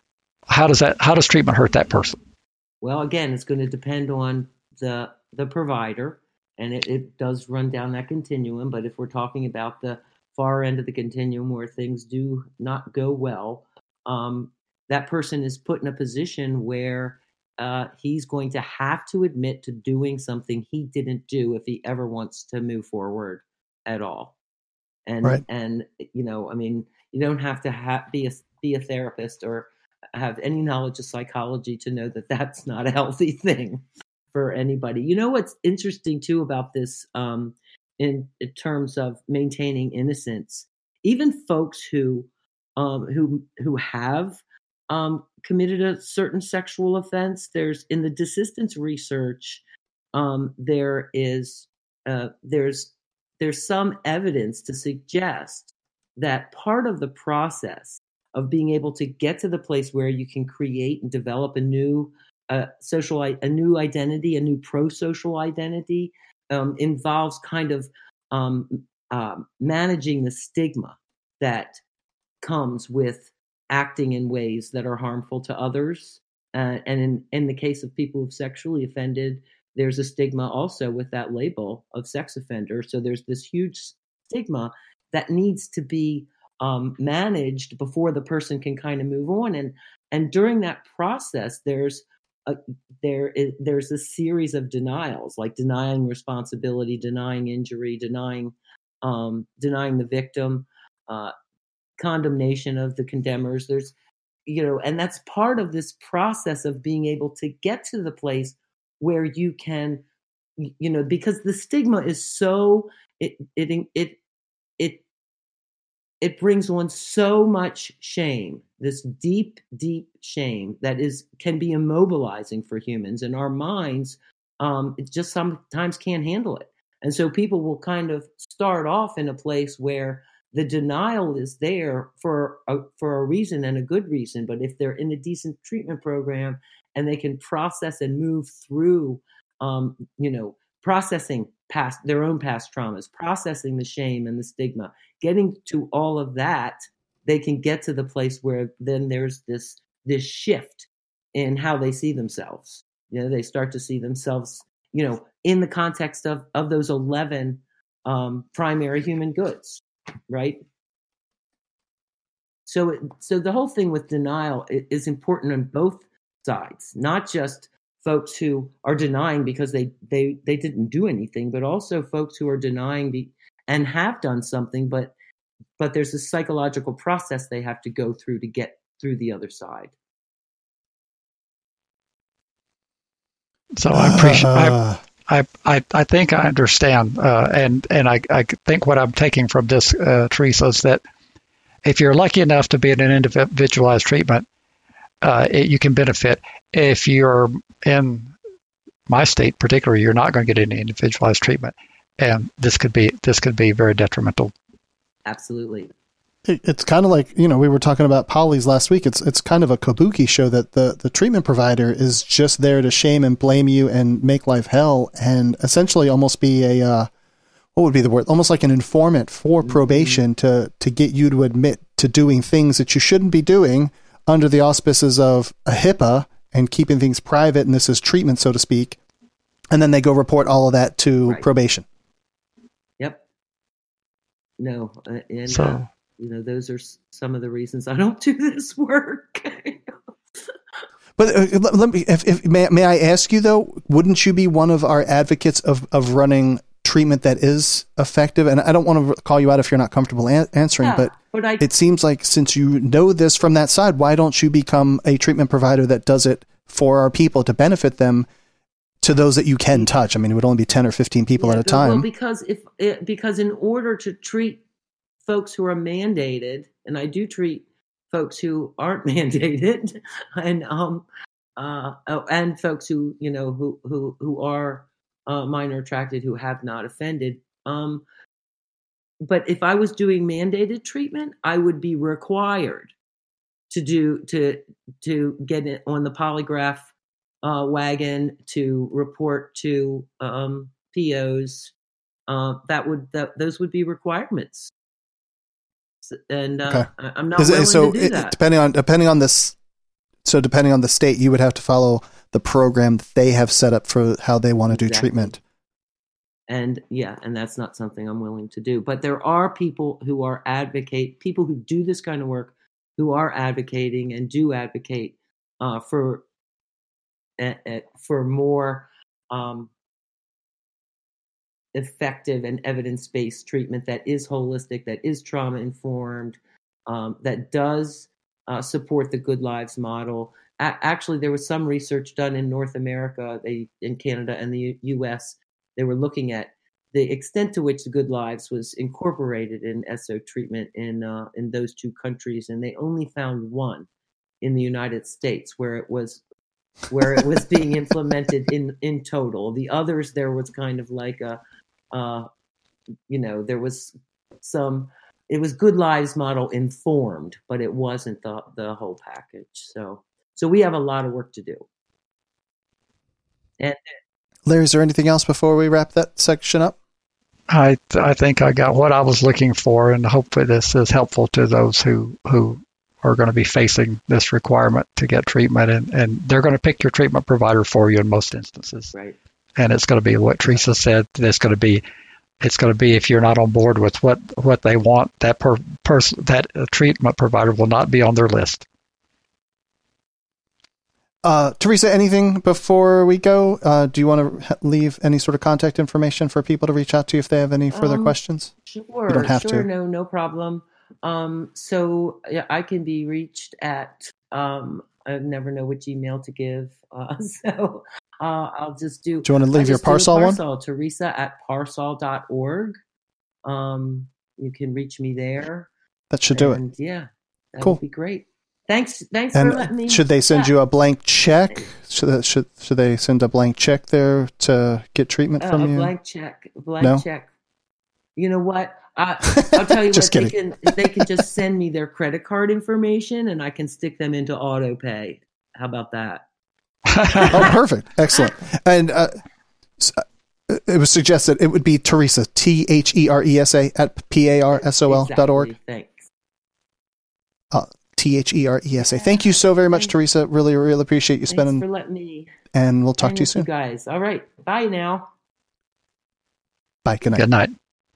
how does that how does treatment hurt that person? Well, again, it's going to depend on the the provider. And it, it does run down that continuum. But if we're talking about the far end of the continuum where things do not go well, um, that person is put in a position where uh, he's going to have to admit to doing something he didn't do if he ever wants to move forward at all. And, right. and you know, I mean, you don't have to ha- be a, be a therapist or have any knowledge of psychology to know that that's not a healthy thing for anybody. You know what's interesting too about this um, in, in terms of maintaining innocence, even folks who um, who who have um, committed a certain sexual offense, there's in the desistance research, um, there is uh, there's there's some evidence to suggest that part of the process of being able to get to the place where you can create and develop a new a social, a new identity, a new pro-social identity, um, involves kind of um, uh, managing the stigma that comes with acting in ways that are harmful to others. Uh, and in, in the case of people who've sexually offended, there's a stigma also with that label of sex offender. So there's this huge stigma that needs to be um, managed before the person can kind of move on. And and during that process, there's Uh, there is, there's a series of denials, like denying responsibility, denying injury, denying um, denying the victim, uh, condemnation of the condemners. There's, you know, and that's part of this process of being able to get to the place where you can, you know, because the stigma is so it it it it it brings on so much shame, this deep, deep shame that is can be immobilizing for humans, and our minds um, it just sometimes can't handle it. And so people will kind of start off in a place where the denial is there for a, for a reason and a good reason. But if they're in a decent treatment program and they can process and move through, um, you know, processing past their own past traumas, processing the shame and the stigma, getting to all of that, they can get to the place where then there's this this shift in how they see themselves. You know, they start to see themselves, you know, in the context of of those eleven um, primary human goods, right? So, it, so the whole thing with denial is important on both sides, not just folks who are denying because they, they, they didn't do anything, but also folks who are denying be, and have done something, but but there's a psychological process they have to go through to get through the other side. So I appreciate. Uh, I, I I think I understand, uh, and and I I think what I'm taking from this, uh, Teresa, is that if you're lucky enough to be in an individualized treatment, uh, it, you can benefit. If you're in my state, particularly, you're not going to get any individualized treatment, and this could be this could be very detrimental. Absolutely. It, it's kind of like, you know, we were talking about polys last week. It's it's kind of a kabuki show that the, the treatment provider is just there to shame and blame you and make life hell, and essentially almost be a, uh, what would be the word? Almost like an informant for mm-hmm. probation to, to get you to admit to doing things that you shouldn't be doing under the auspices of a HIPAA and keeping things private, and this is treatment, so to speak. And then they go report all of that to right. probation. Yep. No. Uh, and, so, uh, you know, those are some of the reasons I don't do this work. But uh, let, let me, if, if may, may I ask you though, wouldn't you be one of our advocates of, of running treatment that is effective? And I don't want to call you out if you're not comfortable an- answering, yeah, but, but I, it seems like since you know this from that side, why don't you become a treatment provider that does it for our people to benefit them, to those that you can touch? I mean, it would only be ten or fifteen people yeah, at a time. Well, because if it, because in order to treat folks who are mandated, and I do treat folks who aren't mandated, and um uh and folks who you know who who who are uh, minor attracted who have not offended. Um, but if I was doing mandated treatment, I would be required to do to to get it on the polygraph Uh, wagon, to report to um, P Os. Uh, that would that, those would be requirements, and uh, okay. I, I'm not willing so to do it, that. Depending on depending on this, so depending on the state, you would have to follow the program that they have set up for how they want to exactly. do treatment. And yeah, and that's not something I'm willing to do. But there are people who are advocate, people who do this kind of work, who are advocating and do advocate uh, for. for more um, effective and evidence-based treatment that is holistic, that is trauma-informed, um, that does uh, support the Good Lives model. A- actually, there was some research done in North America, they in Canada and the U- U.S. They were looking at the extent to which the Good Lives was incorporated in S O treatment in uh, in those two countries, and they only found one in the United States where it was where it was being implemented in, in total. The others, there was kind of like a, uh, you know, there was some, it was Good Lives model informed, but it wasn't the the whole package. So, so we have a lot of work to do. And Larry, is there anything else before we wrap that section up? I I think I got what I was looking for, and hopefully this is helpful to those who who. are going to be facing this requirement to get treatment, and, and they're going to pick your treatment provider for you in most instances. Right. And it's going to be what Teresa said. It's going to be, it's going to be if you're not on board with what, what they want, that per, person, that treatment provider will not be on their list. Uh, Teresa, anything before we go? Uh, do you want to leave any sort of contact information for people to reach out to if they have any further um, questions? Sure. You don't have sure. to. No, no problem. Um, so yeah, I can be reached at, um, I never know which email to give. Uh, so, uh, I'll just do, do you want to leave your Parsol, Parsol one? Teresa at parsol dot org. Um, you can reach me there. That should and, do it. Yeah. That cool. would be great. Thanks. Thanks and for letting me. Should they send yeah. you a blank check? Should, should, should they send a blank check there to get treatment uh, from a you? A blank check, a blank no? check. You know what? I, I'll tell you what, they can, they can just send me their credit card information and I can stick them into auto pay. How about that? Oh, perfect. Excellent. And uh, it was suggested it would be Teresa, T H E R E S A at P A R S O L dot org. Exactly. Thanks. Uh, T H E R E S A. Thank you so very much, Thanks. Teresa. Really, really appreciate you spending. Thanks for letting me. And we'll talk to you soon. You guys. All right. Bye now. Bye. Good night. Good night.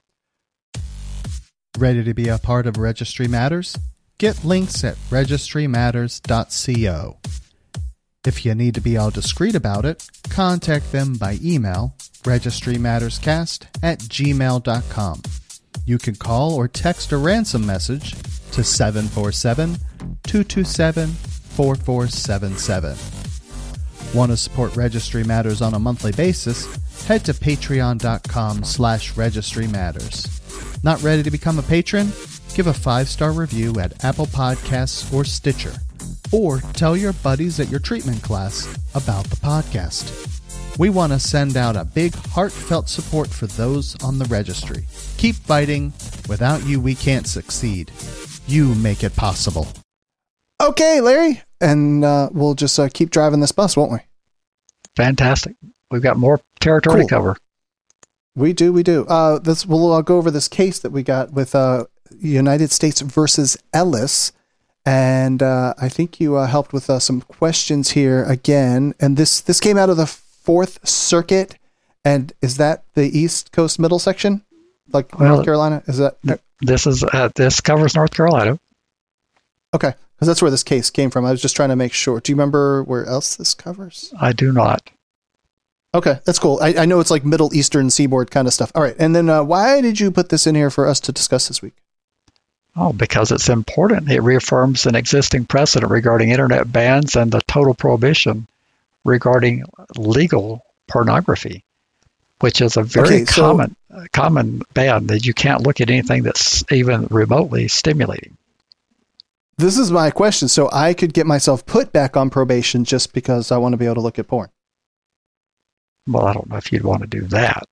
Ready to be a part of Registry Matters? Get links at registry matters dot co. If you need to be all discreet about it, contact them by email, registrymatterscast at gmail dot com. You can call or text a ransom message to seven four seven, two two seven, four four seven seven. Want to support Registry Matters on a monthly basis? Head to patreon dot com slash registry matters. Not ready to become a patron? give a five-star review at Apple Podcasts or Stitcher, or tell your buddies at your treatment class about the podcast. We want to send out a big heartfelt support for those on the registry. Keep fighting. Without you, we can't succeed. You make it possible. Okay, Larry, and uh, we'll just uh, keep driving this bus, won't we? Fantastic. We've got more territory Cool. to cover. We do, we do. Uh, this we'll uh, go over this case that we got with uh, United States versus Ellis, and uh, I think you uh, helped with uh, some questions here again. And this this came out of the Fourth Circuit, and is that the East Coast Middle section, like Well, North Carolina? Is that This is uh, this covers North Carolina. okay? Because that's where this case came from. I was just trying to make sure. Do you remember where else this covers? I do not. Okay, that's cool. I, I know it's like Middle Eastern seaboard kind of stuff. All right, and then uh, why did you put this in here for us to discuss this week? Oh, because it's important. It reaffirms an existing precedent regarding internet bans and the total prohibition regarding legal pornography, which is a very Okay, so- common common ban that you can't look at anything that's even remotely stimulating. This is my question. So I could get myself put back on probation just because I want to be able to look at porn. Well, I don't know if you'd want to do that.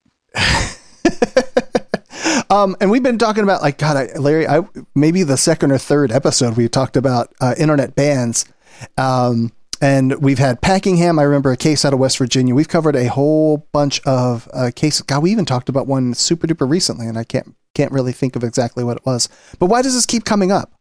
um, and we've been talking about, like, God, I, Larry, I, maybe the second or third episode we talked about uh, internet bans. Um, and we've had Packingham. I remember a case out of West Virginia. We've covered a whole bunch of uh, cases. God, we even talked about one super duper recently, and I can't can't really think of exactly what it was. But why does this keep coming up?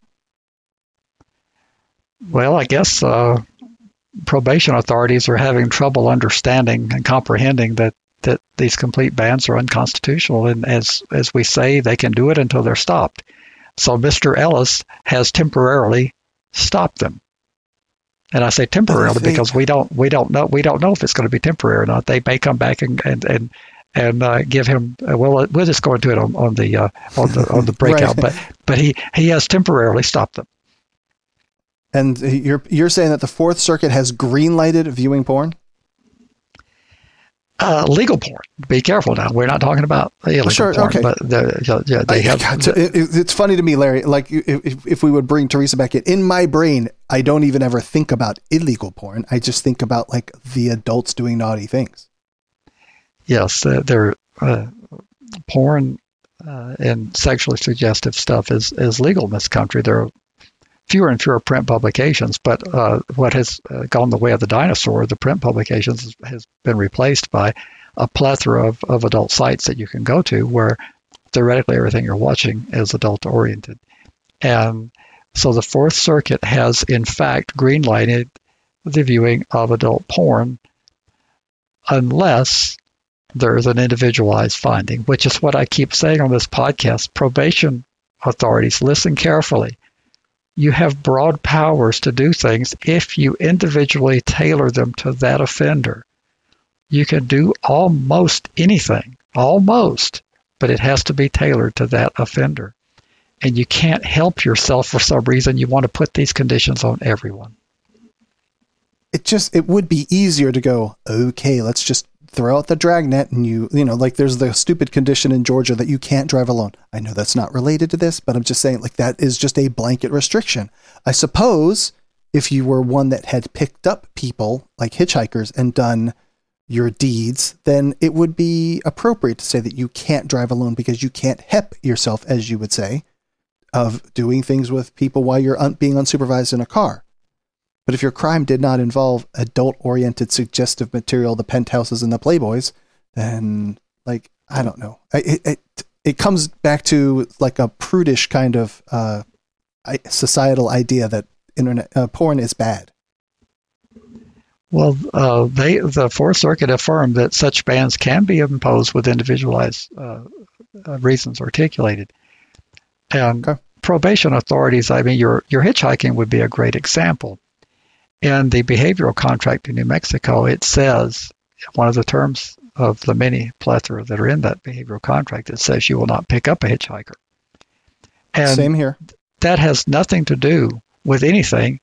Well, I guess uh, probation authorities are having trouble understanding and comprehending that, that these complete bans are unconstitutional. And as, as we say, they can do it until they're stopped. So Mister Ellis has temporarily stopped them. And I say temporarily They- because we don't we don't know we don't know if it's going to be temporary or not. They may come back and and and, and uh, give him. Uh, well, we'll just go into it on, on the uh, on the on the breakout. Right. But but he he has temporarily stopped them. And you're you're saying that the Fourth Circuit has green lighted viewing porn? Uh, legal porn. Be careful now. We're not talking about illegal Sure, porn, okay. but the, yeah, they I- have. God, so it- it's funny to me, Larry. Like if, if we would bring Teresa back in, in my brain, I don't even ever think about illegal porn. I just think about like the adults doing naughty things. Yes, uh, they're uh, porn uh, and sexually suggestive stuff is is legal in this country. There are fewer and fewer print publications, but uh, what has uh, gone the way of the dinosaur, the print publications, has, has been replaced by a plethora of, of adult sites that you can go to where theoretically everything you're watching is adult oriented. And so the Fourth Circuit has in fact green-lighted the viewing of adult porn unless there's an individualized finding, which is what I keep saying on this podcast. Probation authorities, listen carefully. You have broad powers to do things if you individually tailor them to that offender. You can do almost anything, almost, but it has to be tailored to that offender. And you can't help yourself for some reason. You want to put these conditions on everyone. It just it would be easier to go, okay, let's just throw out the dragnet and you you know, like there's the stupid condition in Georgia that you can't drive alone. I know that's not related to this, but I'm just saying, like, that is just a blanket restriction. I suppose if you were one that had picked up people like hitchhikers and done your deeds, then it would be appropriate to say that you can't drive alone because you can't help yourself, as you would say, of doing things with people while you're un- being unsupervised in a car. But if your crime did not involve adult-oriented suggestive material, the penthouses and the Playboys, then, like, I don't know. It, it, it comes back to, like, a prudish kind of uh, societal idea that internet uh, porn is bad. Well, uh, they the Fourth Circuit affirmed that such bans can be imposed with individualized uh, uh, reasons articulated. And Okay. probation authorities, I mean, your your hitchhiking would be a great example. In the behavioral contract in New Mexico, it says, one of the terms of the many plethora that are in that behavioral contract, it says you will not pick up a hitchhiker. And Same here. that has nothing to do with anything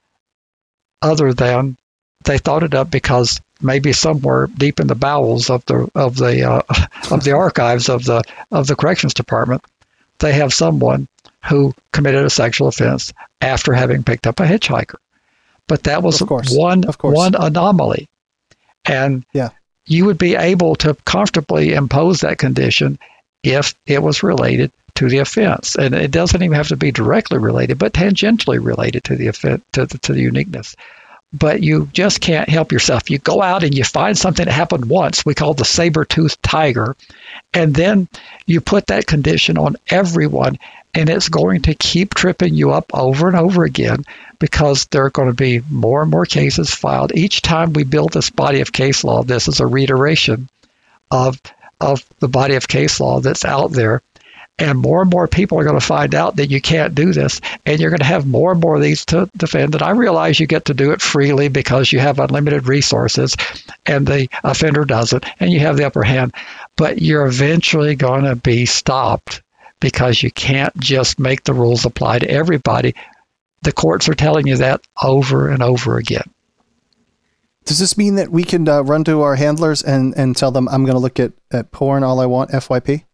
other than they thought it up because maybe somewhere deep in the bowels of the of the uh, of the archives of the of the corrections department, they have someone who committed a sexual offense after having picked up a hitchhiker. But that was of course. one of course. one anomaly. And yeah. you would be able to comfortably impose that condition if it was related to the offense. And it doesn't even have to be directly related, but tangentially related to the offense, to the, to the uniqueness. But you just can't help yourself. You go out and you find something that happened once, we call the saber-toothed tiger, and then you put that condition on everyone, and it's going to keep tripping you up over and over again because there are going to be more and more cases filed. Each time we build this body of case law, this is a reiteration of, of the body of case law that's out there. And more and more people are going to find out that you can't do this, and you're going to have more and more of these to defend. And I realize you get to do it freely because you have unlimited resources, and the offender doesn't, and you have the upper hand. But you're eventually going to be stopped because you can't just make the rules apply to everybody. The courts are telling you that over and over again. Does this mean that we can uh, run to our handlers and, and tell them, I'm going to look at, at porn all I want, F Y P?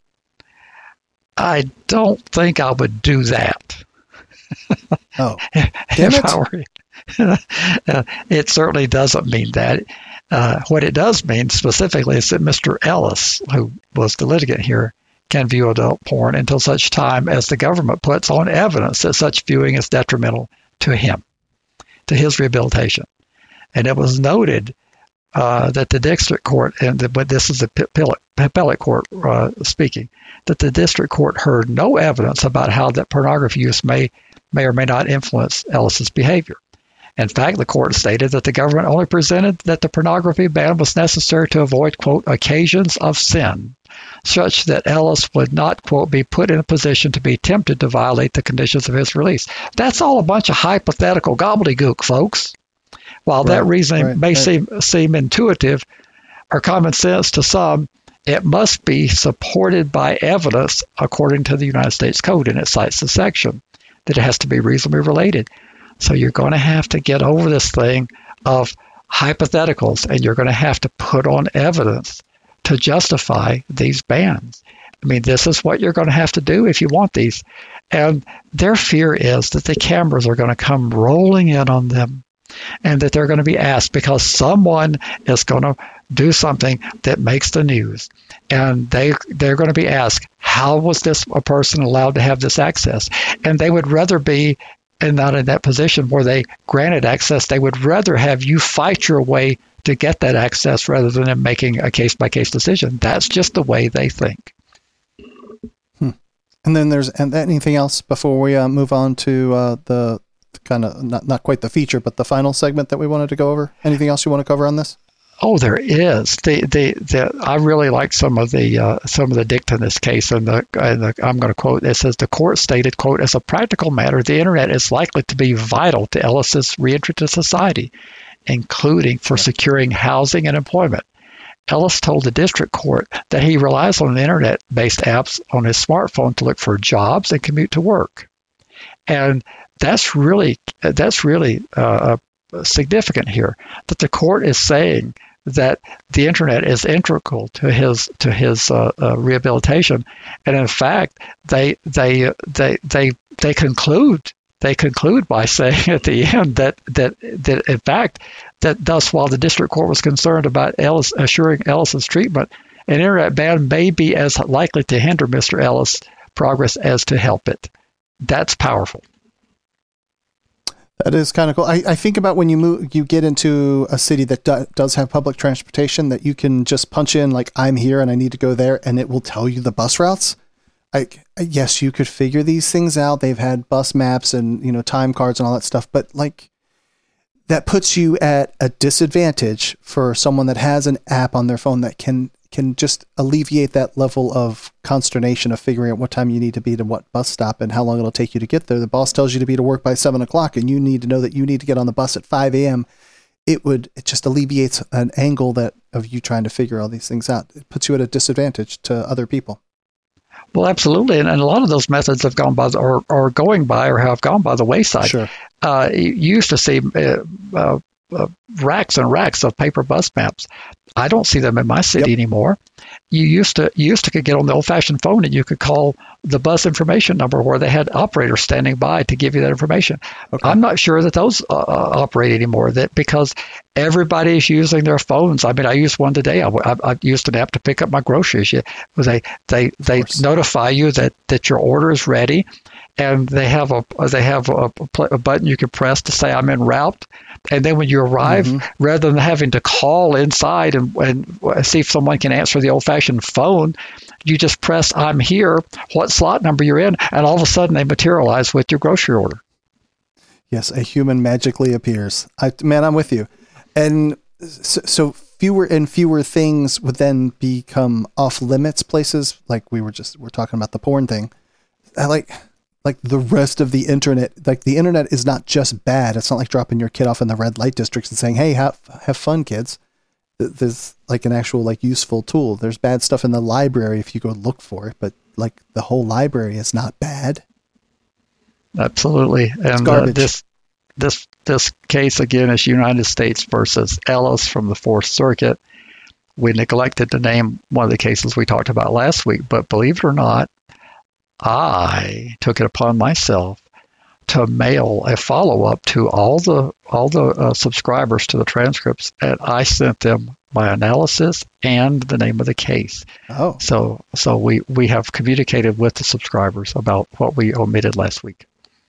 I don't think I would do that. Oh, damn it. If I were, uh, it certainly doesn't mean that. Uh, what it does mean specifically is that Mister Ellis, who was the litigant here, can view adult porn until such time as the government puts on evidence that such viewing is detrimental to him, to his rehabilitation. And it was noted uh, that the district court, and the, but this is the appellate, appellate court uh, speaking, that the district court heard no evidence about how that pornography use may may or may not influence Ellis's behavior. In fact, the court stated that the government only presented that the pornography ban was necessary to avoid, quote, occasions of sin, such that Ellis would not, quote, be put in a position to be tempted to violate the conditions of his release. That's all a bunch of hypothetical gobbledygook, folks. While right, that reasoning right, may right. seem seem intuitive or common sense to some, it must be supported by evidence according to the United States Code, and it cites the section that it has to be reasonably related. So you're going to have to get over this thing of hypotheticals, and you're going to have to put on evidence to justify these bans. I mean, this is what you're going to have to do if you want these. And their fear is that the cameras are going to come rolling in on them, and that they're going to be asked because someone is going to do something that makes the news. And they, they're going to be asked, how was this a person allowed to have this access? And they would rather be and not in that position where they granted access. They would rather have you fight your way to get that access rather than in making a case-by-case decision. That's just the way they think. Hmm. And then there's and anything else before we uh, move on to uh, the kind of, not, not quite the feature, but the final segment that we wanted to go over? Anything else you want to cover on this? Oh, there is. The the, the I really like some of the uh, some of the dicta in this case, and the, and the I'm going to quote. It says the court stated, "quote As a practical matter, the internet is likely to be vital to Ellis's reentry to society, including for securing housing and employment." Ellis told the district court that he relies on the internet-based apps on his smartphone to look for jobs and commute to work, and that's really that's really uh, significant here. That the court is saying that the internet is integral to his to his uh, uh, rehabilitation, and in fact, they they they they they conclude they conclude by saying at the end that that that in fact that thus while the district court was concerned about Ellis assuring Ellis's treatment, an internet ban may be as likely to hinder Mister Ellis' progress as to help it. That's powerful. That is kind of cool. I, I think about when you move, you get into a city that do, does have public transportation, that you can just punch in like, I'm here and I need to go there, and it will tell you the bus routes. Like, yes, you could figure these things out. They've had bus maps and, you know, time cards and all that stuff, but like that puts you at a disadvantage for someone that has an app on their phone that can can just alleviate that level of consternation of figuring out what time you need to be to what bus stop and how long it'll take you to get there. The boss tells you to be to work by seven o'clock and you need to know that you need to get on the bus at five a.m. It would, it just alleviates an angle that of you trying to figure all these things out. It puts you at a disadvantage to other people. Well, absolutely. And, and a lot of those methods have gone by the, or, or going by or have gone by the wayside. Sure. Uh, you used to see uh, uh, uh, racks and racks of paper bus maps. I don't see them in my city yep. anymore. You used to you used to could get on the old-fashioned phone and you could call the bus information number where they had operators standing by to give you that information. Okay. I'm not sure that those uh, operate anymore. That because everybody is using their phones. I mean, I used one today. I, I, I used an app to pick up my groceries. You, they they they notify you that, that your order is ready, and they have a they have a, a button you can press to say I'm en route. And then when you arrive, mm-hmm. rather than having to call inside and, and see if someone can answer the old-fashioned phone, you just press I'm here, what slot number you're in, and all of a sudden they materialize with your grocery order. Yes, a human magically appears. I, man, I'm with you. And so, so fewer and fewer things would then become off-limits places, like we were just we're talking about the porn thing. I like... Like the rest of the internet, like the internet is not just bad. It's not like dropping your kid off in the red light districts and saying, hey, have, have fun, kids. There's like an actual like useful tool. There's bad stuff in the library if you go look for it, but like the whole library is not bad. Absolutely. And uh, this, this, this case again is United States versus Ellis from the Fourth Circuit. We neglected to name one of the cases we talked about last week, but believe it or not, I took it upon myself to mail a follow-up to all the all the uh, subscribers to the transcripts, and I sent them my analysis and the name of the case. Oh, so so we we have communicated with the subscribers about what we omitted last week.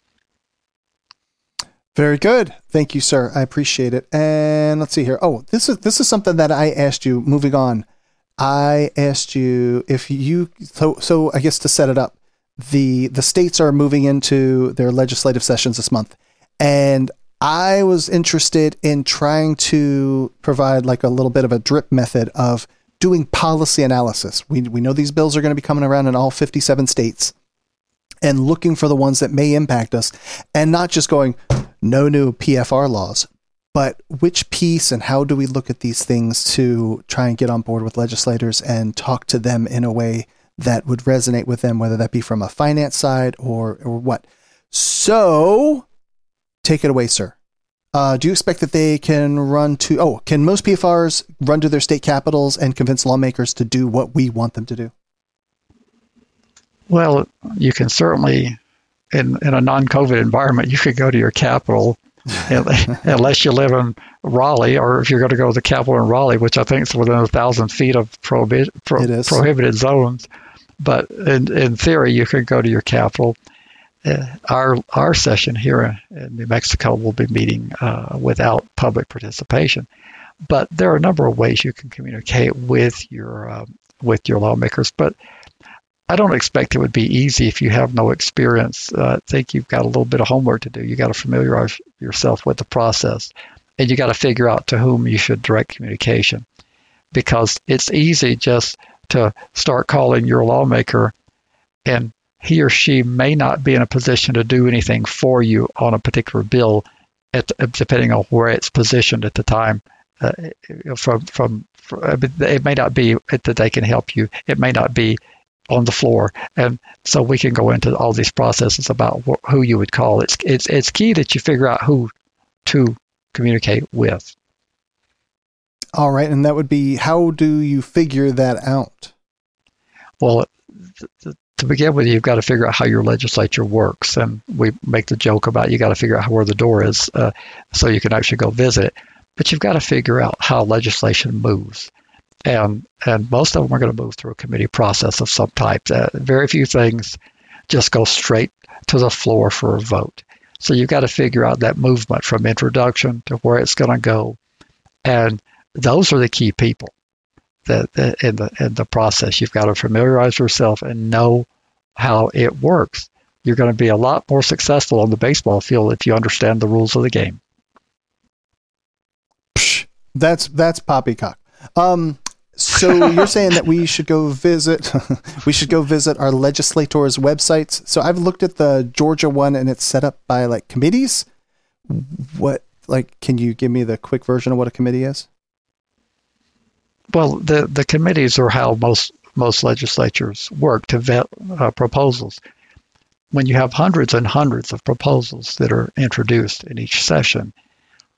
Very good, thank you, sir. I appreciate it. And let's see here. Oh, this is this is something that I asked you. Moving on, I asked you if you so so I guess to set it up. The the states are moving into their legislative sessions this month, and I was interested in trying to provide like a little bit of a drip method of doing policy analysis. We we know these bills are going to be coming around in all fifty-seven states, and looking for the ones that may impact us, and not just going no new P F R laws, but which piece and how do we look at these things to try and get on board with legislators and talk to them in a way that would resonate with them, whether that be from a finance side or or what. So, take it away, sir. Uh, do you expect that they can run to, oh, can most P F Rs run to their state capitals and convince lawmakers to do what we want them to do? Well, you can certainly, in, in a non-COVID environment, you could go to your capital, unless you live in Raleigh, or if you're going to go to the capital in Raleigh, which I think is within a thousand feet of prohibi- pro- prohibited zones. But in, in theory, you could go to your capital. Uh, our our session here in New Mexico will be meeting uh, without public participation. But there are a number of ways you can communicate with your uh, with your lawmakers. But I don't expect it would be easy if you have no experience. Uh, I think you've got a little bit of homework to do. You got to familiarize yourself with the process, and you got to figure out to whom you should direct communication, because it's easy just to start calling your lawmaker, and he or she may not be in a position to do anything for you on a particular bill, at, depending on where it's positioned at the time. Uh, from, from, from it may not be that they can help you. It may not be on the floor, and so we can go into all these processes about wh- who you would call. It's it's it's key that you figure out who to communicate with. All right, and that would be, how do you figure that out? Well, th- th- to begin with, you've got to figure out how your legislature works, and we make the joke about you got to figure out where the door is uh, so you can actually go visit. But you've got to figure out how legislation moves, and and most of them are going to move through a committee process of some type. Uh, very few things just go straight to the floor for a vote. So you've got to figure out that movement from introduction to where it's going to go, and those are the key people that, that in the in the process. You've got to familiarize yourself and know how it works. You're going to be a lot more successful on the baseball field if you understand the rules of the game. Psh, that's that's poppycock. Um, so you're saying that we should go visit we should go visit our legislators' websites. So I've looked at the Georgia one, and it's set up by like committees. What like can you give me the quick version of what a committee is? Well, the, the committees are how most most legislatures work to vet uh, proposals. When you have hundreds and hundreds of proposals that are introduced in each session,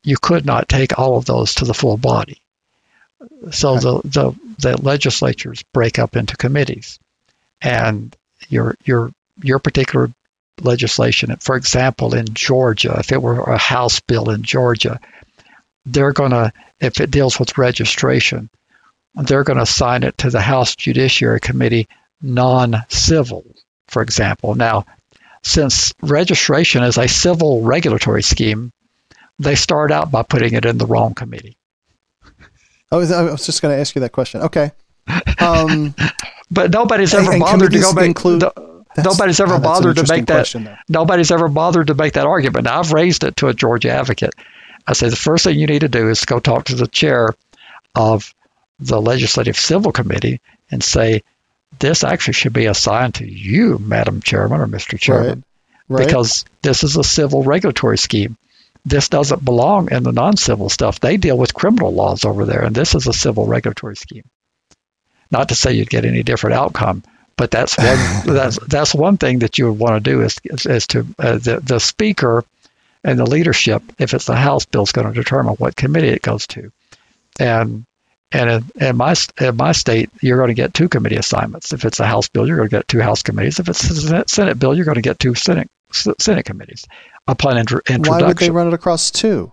you could not take all of those to the full body. So the, the, the legislatures break up into committees, and your your your particular legislation, for example, in Georgia, if it were a House bill in Georgia, they're going to, if it deals with registration, they're going to assign it to the House Judiciary Committee non-civil, for example. Now, since registration is a civil regulatory scheme, they start out by putting it in the wrong committee. Oh, I was just going to ask you that question. Okay. Um, but nobody's ever and, and bothered to go make, include, nobody's ever oh, bothered to make that, there. nobody's ever bothered to make that argument. Now, I've raised it to a Georgia advocate. I say the first thing you need to do is go talk to the chair of the Legislative Civil Committee and say, this actually should be assigned to you, Madam Chairman or Mister Chairman, right. Right. because this is a civil regulatory scheme. This doesn't belong in the non-civil stuff. They deal with criminal laws over there, and this is a civil regulatory scheme. Not to say you'd get any different outcome, but that's one that's that's one thing that you would want to do is is, is to uh, the the speaker and the leadership, if it's the House bill, is going to determine what committee it goes to, and and in, in my in my state, you're going to get two committee assignments. If it's a House bill, you're going to get two House committees. If it's a Senate bill, you're going to get two Senate Senate committees upon intro, introduction. Why would they run it across two?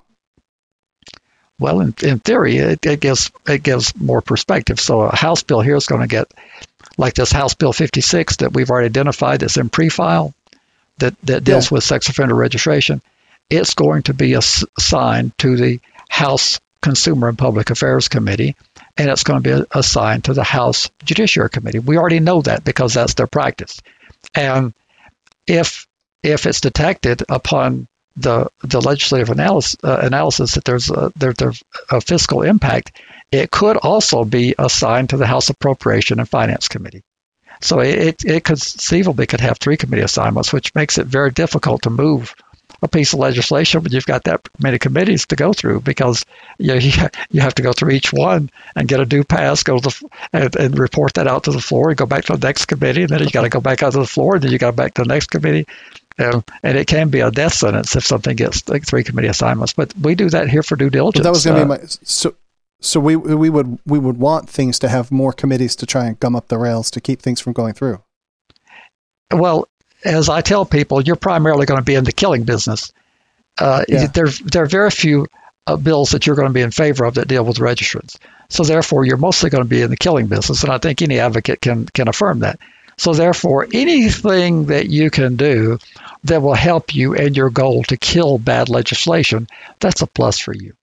Well, in, in theory, it, it gives it gives more perspective. So a House bill here is going to get, like this House Bill fifty-six that we've already identified that's in pre-file, that, that deals yeah. with sex offender registration. It's going to be ass- assigned to the House Consumer and Public Affairs Committee, and it's going to be assigned to the House Judiciary Committee. We already know that because that's their practice. And if if it's detected upon the the legislative analysis, uh, analysis that there's a, there, there's a fiscal impact, it could also be assigned to the House Appropriation and Finance Committee. So it it conceivably could have three committee assignments, which makes it very difficult to move a piece of legislation when you've got that many committees to go through, because you you have to go through each one and get a due pass, go to the and, and report that out to the floor, and go back to the next committee, and then you got to go back out to the floor, and then you got back to the next committee. Um, and it can be a death sentence if something gets like three committee assignments. But we do that here for due diligence. But that was going to uh, be my so. So we we would we would want things to have more committees to try and gum up the rails to keep things from going through. Well, as I tell people, you're primarily going to be in the killing business. Uh, yeah. there, there are very few uh, bills that you're going to be in favor of that deal with registrants. So therefore, you're mostly going to be in the killing business, and I think any advocate can can affirm that. So therefore, anything that you can do that will help you in your goal to kill bad legislation, that's a plus for you,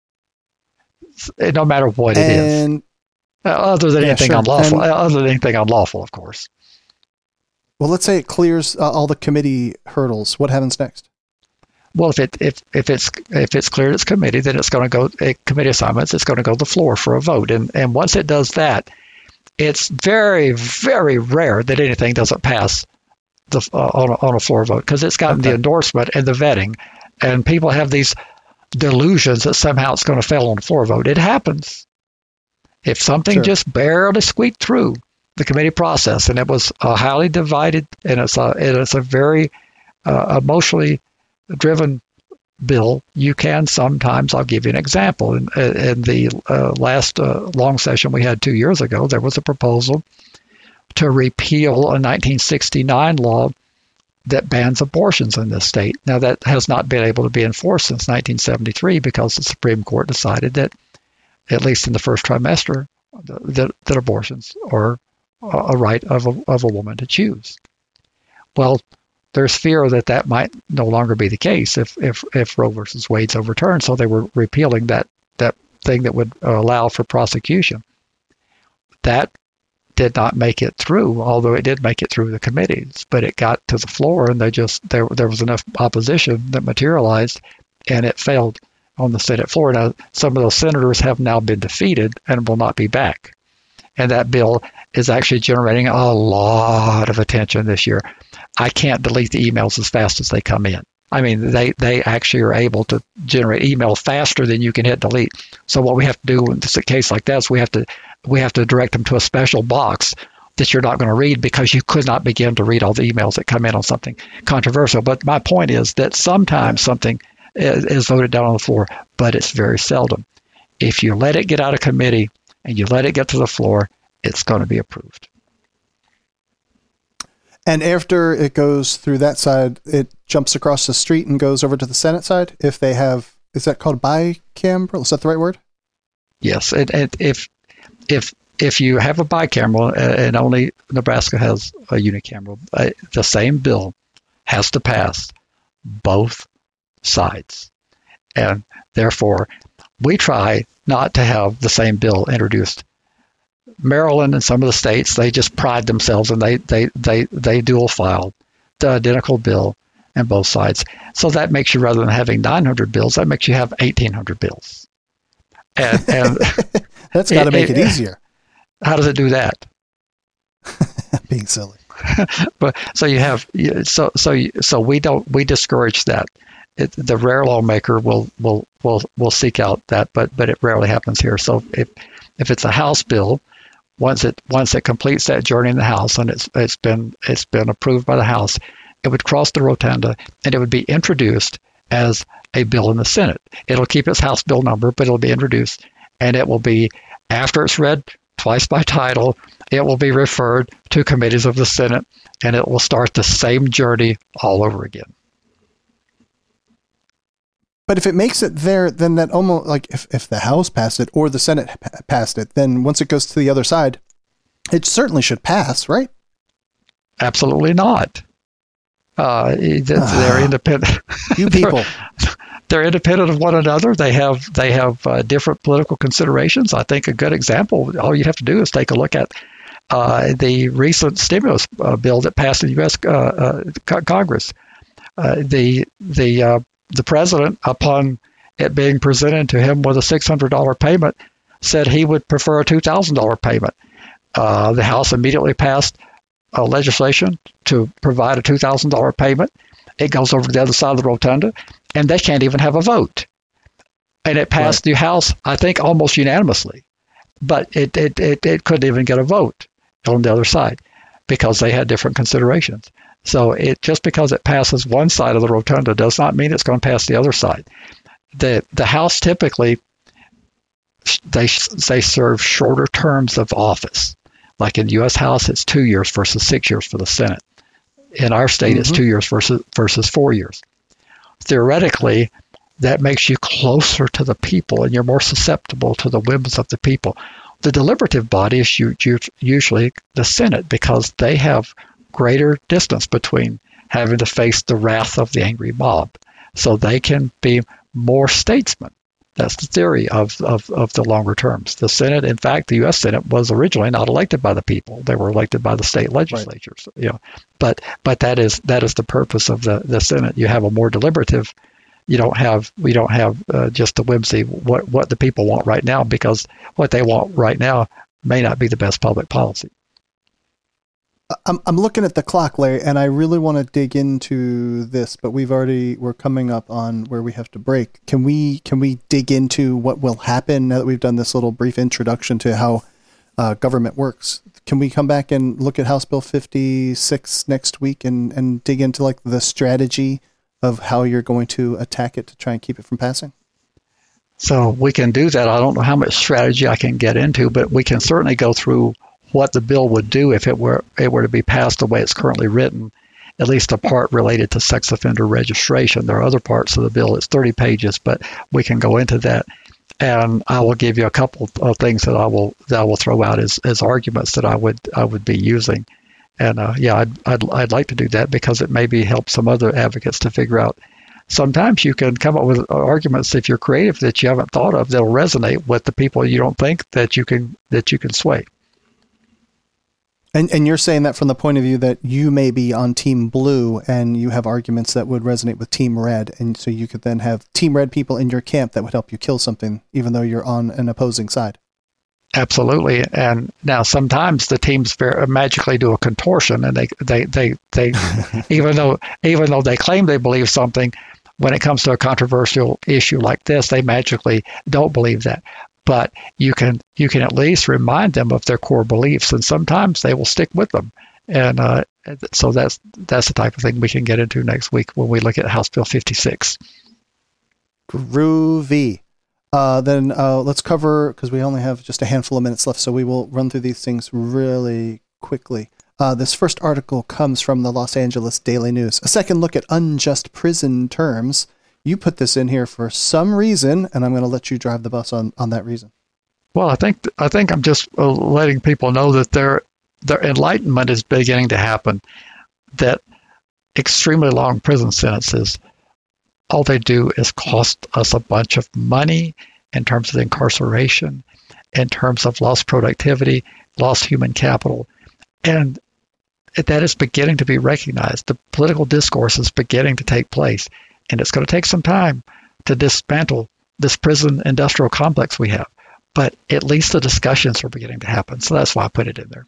no matter what it and, is. Uh, other than yeah, anything sure. unlawful, and, other than anything unlawful, of course. Well, let's say it clears uh, all the committee hurdles. What happens next? Well, if it if if it's if it's cleared its committee, then it's going to go a committee assignments. It's going to go to the floor for a vote, and and once it does that, it's very very rare that anything doesn't pass the uh, on a, on a floor vote, because it's gotten okay. the endorsement and the vetting, and people have these delusions that somehow it's going to fail on the floor vote. It happens. If something sure. just barely squeaked through the committee process, and it was a highly divided, and it's a it's a very uh, emotionally driven bill, you can sometimes, I'll give you an example. In, in the uh, last uh, long session we had two years ago, there was a proposal to repeal a nineteen sixty-nine law that bans abortions in this state. Now, that has not been able to be enforced since nineteen seventy-three because the Supreme Court decided that, at least in the first trimester, that, that abortions are a right of a, of a woman to choose. Well, there's fear that that might no longer be the case if if, if Roe versus Wade's overturned. So they were repealing that that thing that would allow for prosecution. That did not make it through, although it did make it through the committees. But it got to the floor, and they just there there was enough opposition that materialized, and it failed on the Senate floor. Now, some of those senators have now been defeated and will not be back. And that bill is actually generating a lot of attention this year. I can't delete the emails as fast as they come in. I mean, they, they actually are able to generate email faster than you can hit delete. So what we have to do in a case like that is we have to we have to direct them to a special box that you're not going to read, because you could not begin to read all the emails that come in on something controversial. But my point is that sometimes something is, is voted down on the floor, but it's very seldom. If you let it get out of committee and you let it get to the floor, it's going to be approved. And after it goes through that side, it jumps across the street and goes over to the Senate side. If they have, is that called bicameral? Is that the right word? Yes. It, it, if if if you have a bicameral, and only Nebraska has a unicameral, uh, the same bill has to pass both sides, and therefore we try not to have the same bill introduced. Maryland and some of the states, they just pride themselves and they they they they dual file the identical bill on both sides. So that makes you, rather than having nine hundred bills, that makes you have eighteen hundred bills. And, and that's got to make it, it easier. How does it do that? Being silly. But so you have so so so we don't we discourage that. It, the rare lawmaker will will will will seek out that, but but it rarely happens here. So if if it's a House bill, once it once it completes that journey in the House and it's it's been it's been approved by the House, it would cross the rotunda and it would be introduced as a bill in the Senate. It'll keep its House bill number, but it'll be introduced, and it will be, after it's read twice by title, it will be referred to committees of the Senate, and it will start the same journey all over again. But if it makes it there, then that almost, like if, if the House passed it or the Senate passed it, then once it goes to the other side, it certainly should pass, right? Absolutely not. Uh, they're independent. You people. they're, they're independent of one another. They have they have uh, different political considerations. I think a good example, all you have to do is take a look at uh, the recent stimulus uh, bill that passed in the U S Uh, uh, Congress. Uh, the the uh, the president, upon it being presented to him with a six hundred dollars payment, said he would prefer a two thousand dollars payment. Uh, the House immediately passed uh, legislation to provide a two thousand dollars payment. It goes over to the other side of the rotunda, and they can't even have a vote. And it passed right. the House, I think, almost unanimously. But it, it, it, it couldn't even get a vote on the other side because they had different considerations. So it just because it passes one side of the rotunda does not mean it's going to pass the other side. The the House typically, they they serve shorter terms of office. Like in the U S House, it's two years versus six years for the Senate. In our state, mm-hmm. it's two years versus versus four years. Theoretically, that makes you closer to the people and you're more susceptible to the whims of the people. The deliberative body is usually the Senate because they have greater distance between having to face the wrath of the angry mob. So they can be more statesmen. That's the theory of, of, of the longer terms. The Senate, in fact, the U S Senate was originally not elected by the people. They were elected by the state legislatures. Right. You know, but but that is that is the purpose of the, the Senate. You have a more deliberative. You don't have we don't have uh, just the whimsy what what the people want right now, because what they want right now may not be the best public policy. I'm I'm looking at the clock, Larry, and I really want to dig into this, but we've already we're coming up on where we have to break. Can we can we dig into what will happen now that we've done this little brief introduction to how uh, government works? Can we come back and look at House Bill fifty-six next week and, and dig into like the strategy of how you're going to attack it to try and keep it from passing? So we can do that. I don't know how much strategy I can get into, but we can certainly go through what the bill would do if it were it were to be passed the way it's currently written, at least a part related to sex offender registration. There are other parts of the bill. It's thirty pages, but we can go into that. And I will give you a couple of things that I will that I will throw out as, as arguments that I would I would be using. And uh, yeah, I'd, I'd I'd like to do that because it maybe helps some other advocates to figure out. Sometimes you can come up with arguments if you're creative that you haven't thought of that'll resonate with the people you don't think that you can that you can sway. And and you're saying that from the point of view that you may be on Team Blue and you have arguments that would resonate with Team Red, and so you could then have Team Red people in your camp that would help you kill something, even though you're on an opposing side. Absolutely. And now sometimes the teams very, magically do a contortion, and they they they, they even though even though they claim they believe something, when it comes to a controversial issue like this, they magically don't believe that. But you can you can at least remind them of their core beliefs, and sometimes they will stick with them. And uh, so that's that's the type of thing we can get into next week when we look at House Bill fifty-six. Groovy. Uh, then uh, let's cover, because we only have just a handful of minutes left, so we will run through these things really quickly. Uh, this first article comes from the Los Angeles Daily News. A second look at unjust prison terms. You put this in here for some reason, and I'm going to let you drive the bus on, on that reason. Well, I think I think I'm just uh, letting people know that their their enlightenment is beginning to happen. That extremely long prison sentences, all they do is cost us a bunch of money in terms of incarceration, in terms of lost productivity, lost human capital, and that is beginning to be recognized. The political discourse is beginning to take place, and it's going to take some time to dismantle this prison industrial complex we have. But at least the discussions are beginning to happen, so that's why I put it in there.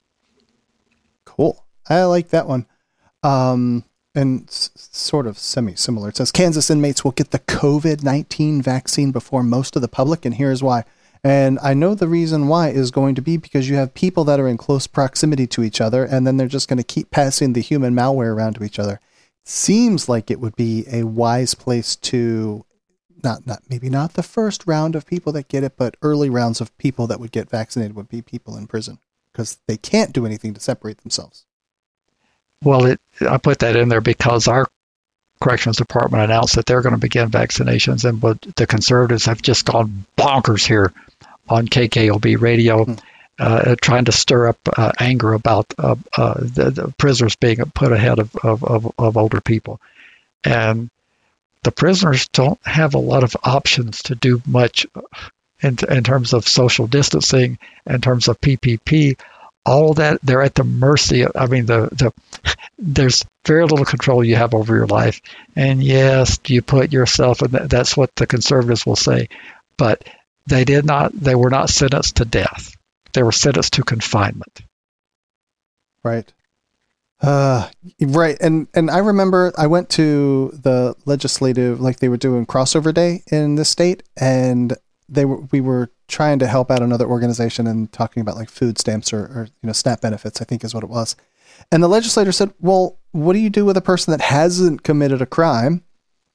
Cool. I like that one. Um, and s- sort of semi-similar. It says Kansas inmates will get the COVID nineteen vaccine before most of the public, and here's why. And I know the reason why is going to be because you have people that are in close proximity to each other, and then they're just going to keep passing the human malware around to each other. Seems like it would be a wise place to, not, not maybe not the first round of people that get it, but early rounds of people that would get vaccinated would be people in prison, because they can't do anything to separate themselves. Well, it, I put that in there because our corrections department announced that they're going to begin vaccinations, and but the conservatives have just gone bonkers here on K K O B radio, mm. uh, trying to stir up uh, anger about uh, uh, the, the prisoners being put ahead of, of, of, of older people. And the prisoners don't have a lot of options to do much in, in terms of social distancing, in terms of P P P. All that, they're at the mercy of, I mean, the, the there's very little control you have over your life. And yes, you put yourself, and that's what the conservatives will say, but they did not, they were not sentenced to death. They were sentenced to confinement. Right. Uh, right. And, and I remember I went to the legislative, like they were doing crossover day in this state, and they were, we were trying to help out another organization and talking about like food stamps or, or, you know, SNAP benefits, I think is what it was. And the legislator said, well, what do you do with a person that hasn't committed a crime,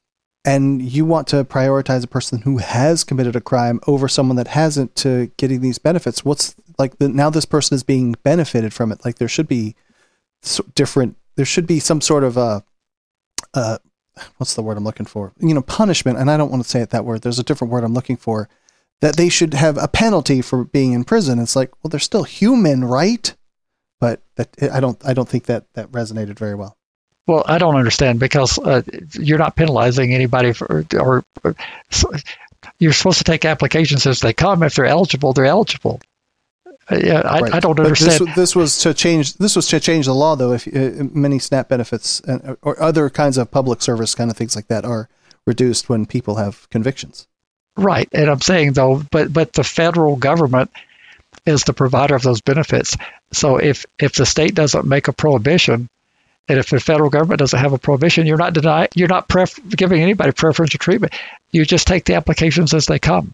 and you want to prioritize a person who has committed a crime over someone that hasn't to getting these benefits? What's like the, now this person is being benefited from it. Like there should be so different, there should be some sort of a, uh, what's the word I'm looking for? You know, punishment. And I don't want to say it that word. There's a different word I'm looking for, that they should have a penalty for being in prison. It's like, well, they're still human, right? But that, I don't, I don't think that that resonated very well. Well, I don't understand, because uh, you're not penalizing anybody for, or, or so you're supposed to take applications as they come. If they're eligible, they're eligible. Uh, yeah, I, right. I don't but understand. This, this was to change. This was to change the law, though. If uh, many SNAP benefits and, or other kinds of public service kind of things like that are reduced when people have convictions. Right, and I'm saying though, but but the federal government is the provider of those benefits. So if if the state doesn't make a prohibition, and if the federal government doesn't have a prohibition, you're not denying, you're not pref- giving anybody preferential treatment. You just take the applications as they come.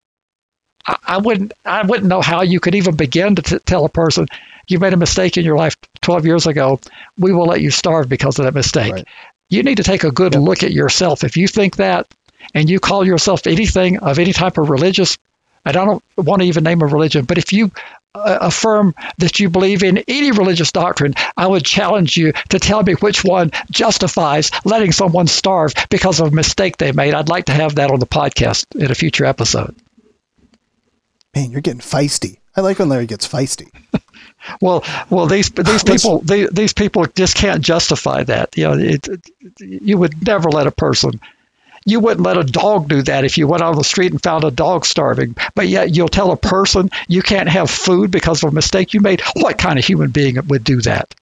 I, I wouldn't I wouldn't know how you could even begin to t- tell a person, you made a mistake in your life twelve years ago. We will let you starve because of that mistake. Right. You need to take a good yep. look at yourself. If you think that, and you call yourself anything of any type of religious, and I don't want to even name a religion, but if you uh, affirm that you believe in any religious doctrine, I would challenge you to tell me which one justifies letting someone starve because of a mistake they made. I'd like to have that on the podcast in a future episode. Man, you're getting feisty. I like when Larry gets feisty. well, well, these these people they, these people just can't justify that. You know, it, it, you would never let a person. You wouldn't let a dog do that if you went on the street and found a dog starving. But yet you'll tell a person you can't have food because of a mistake you made. What kind of human being would do that?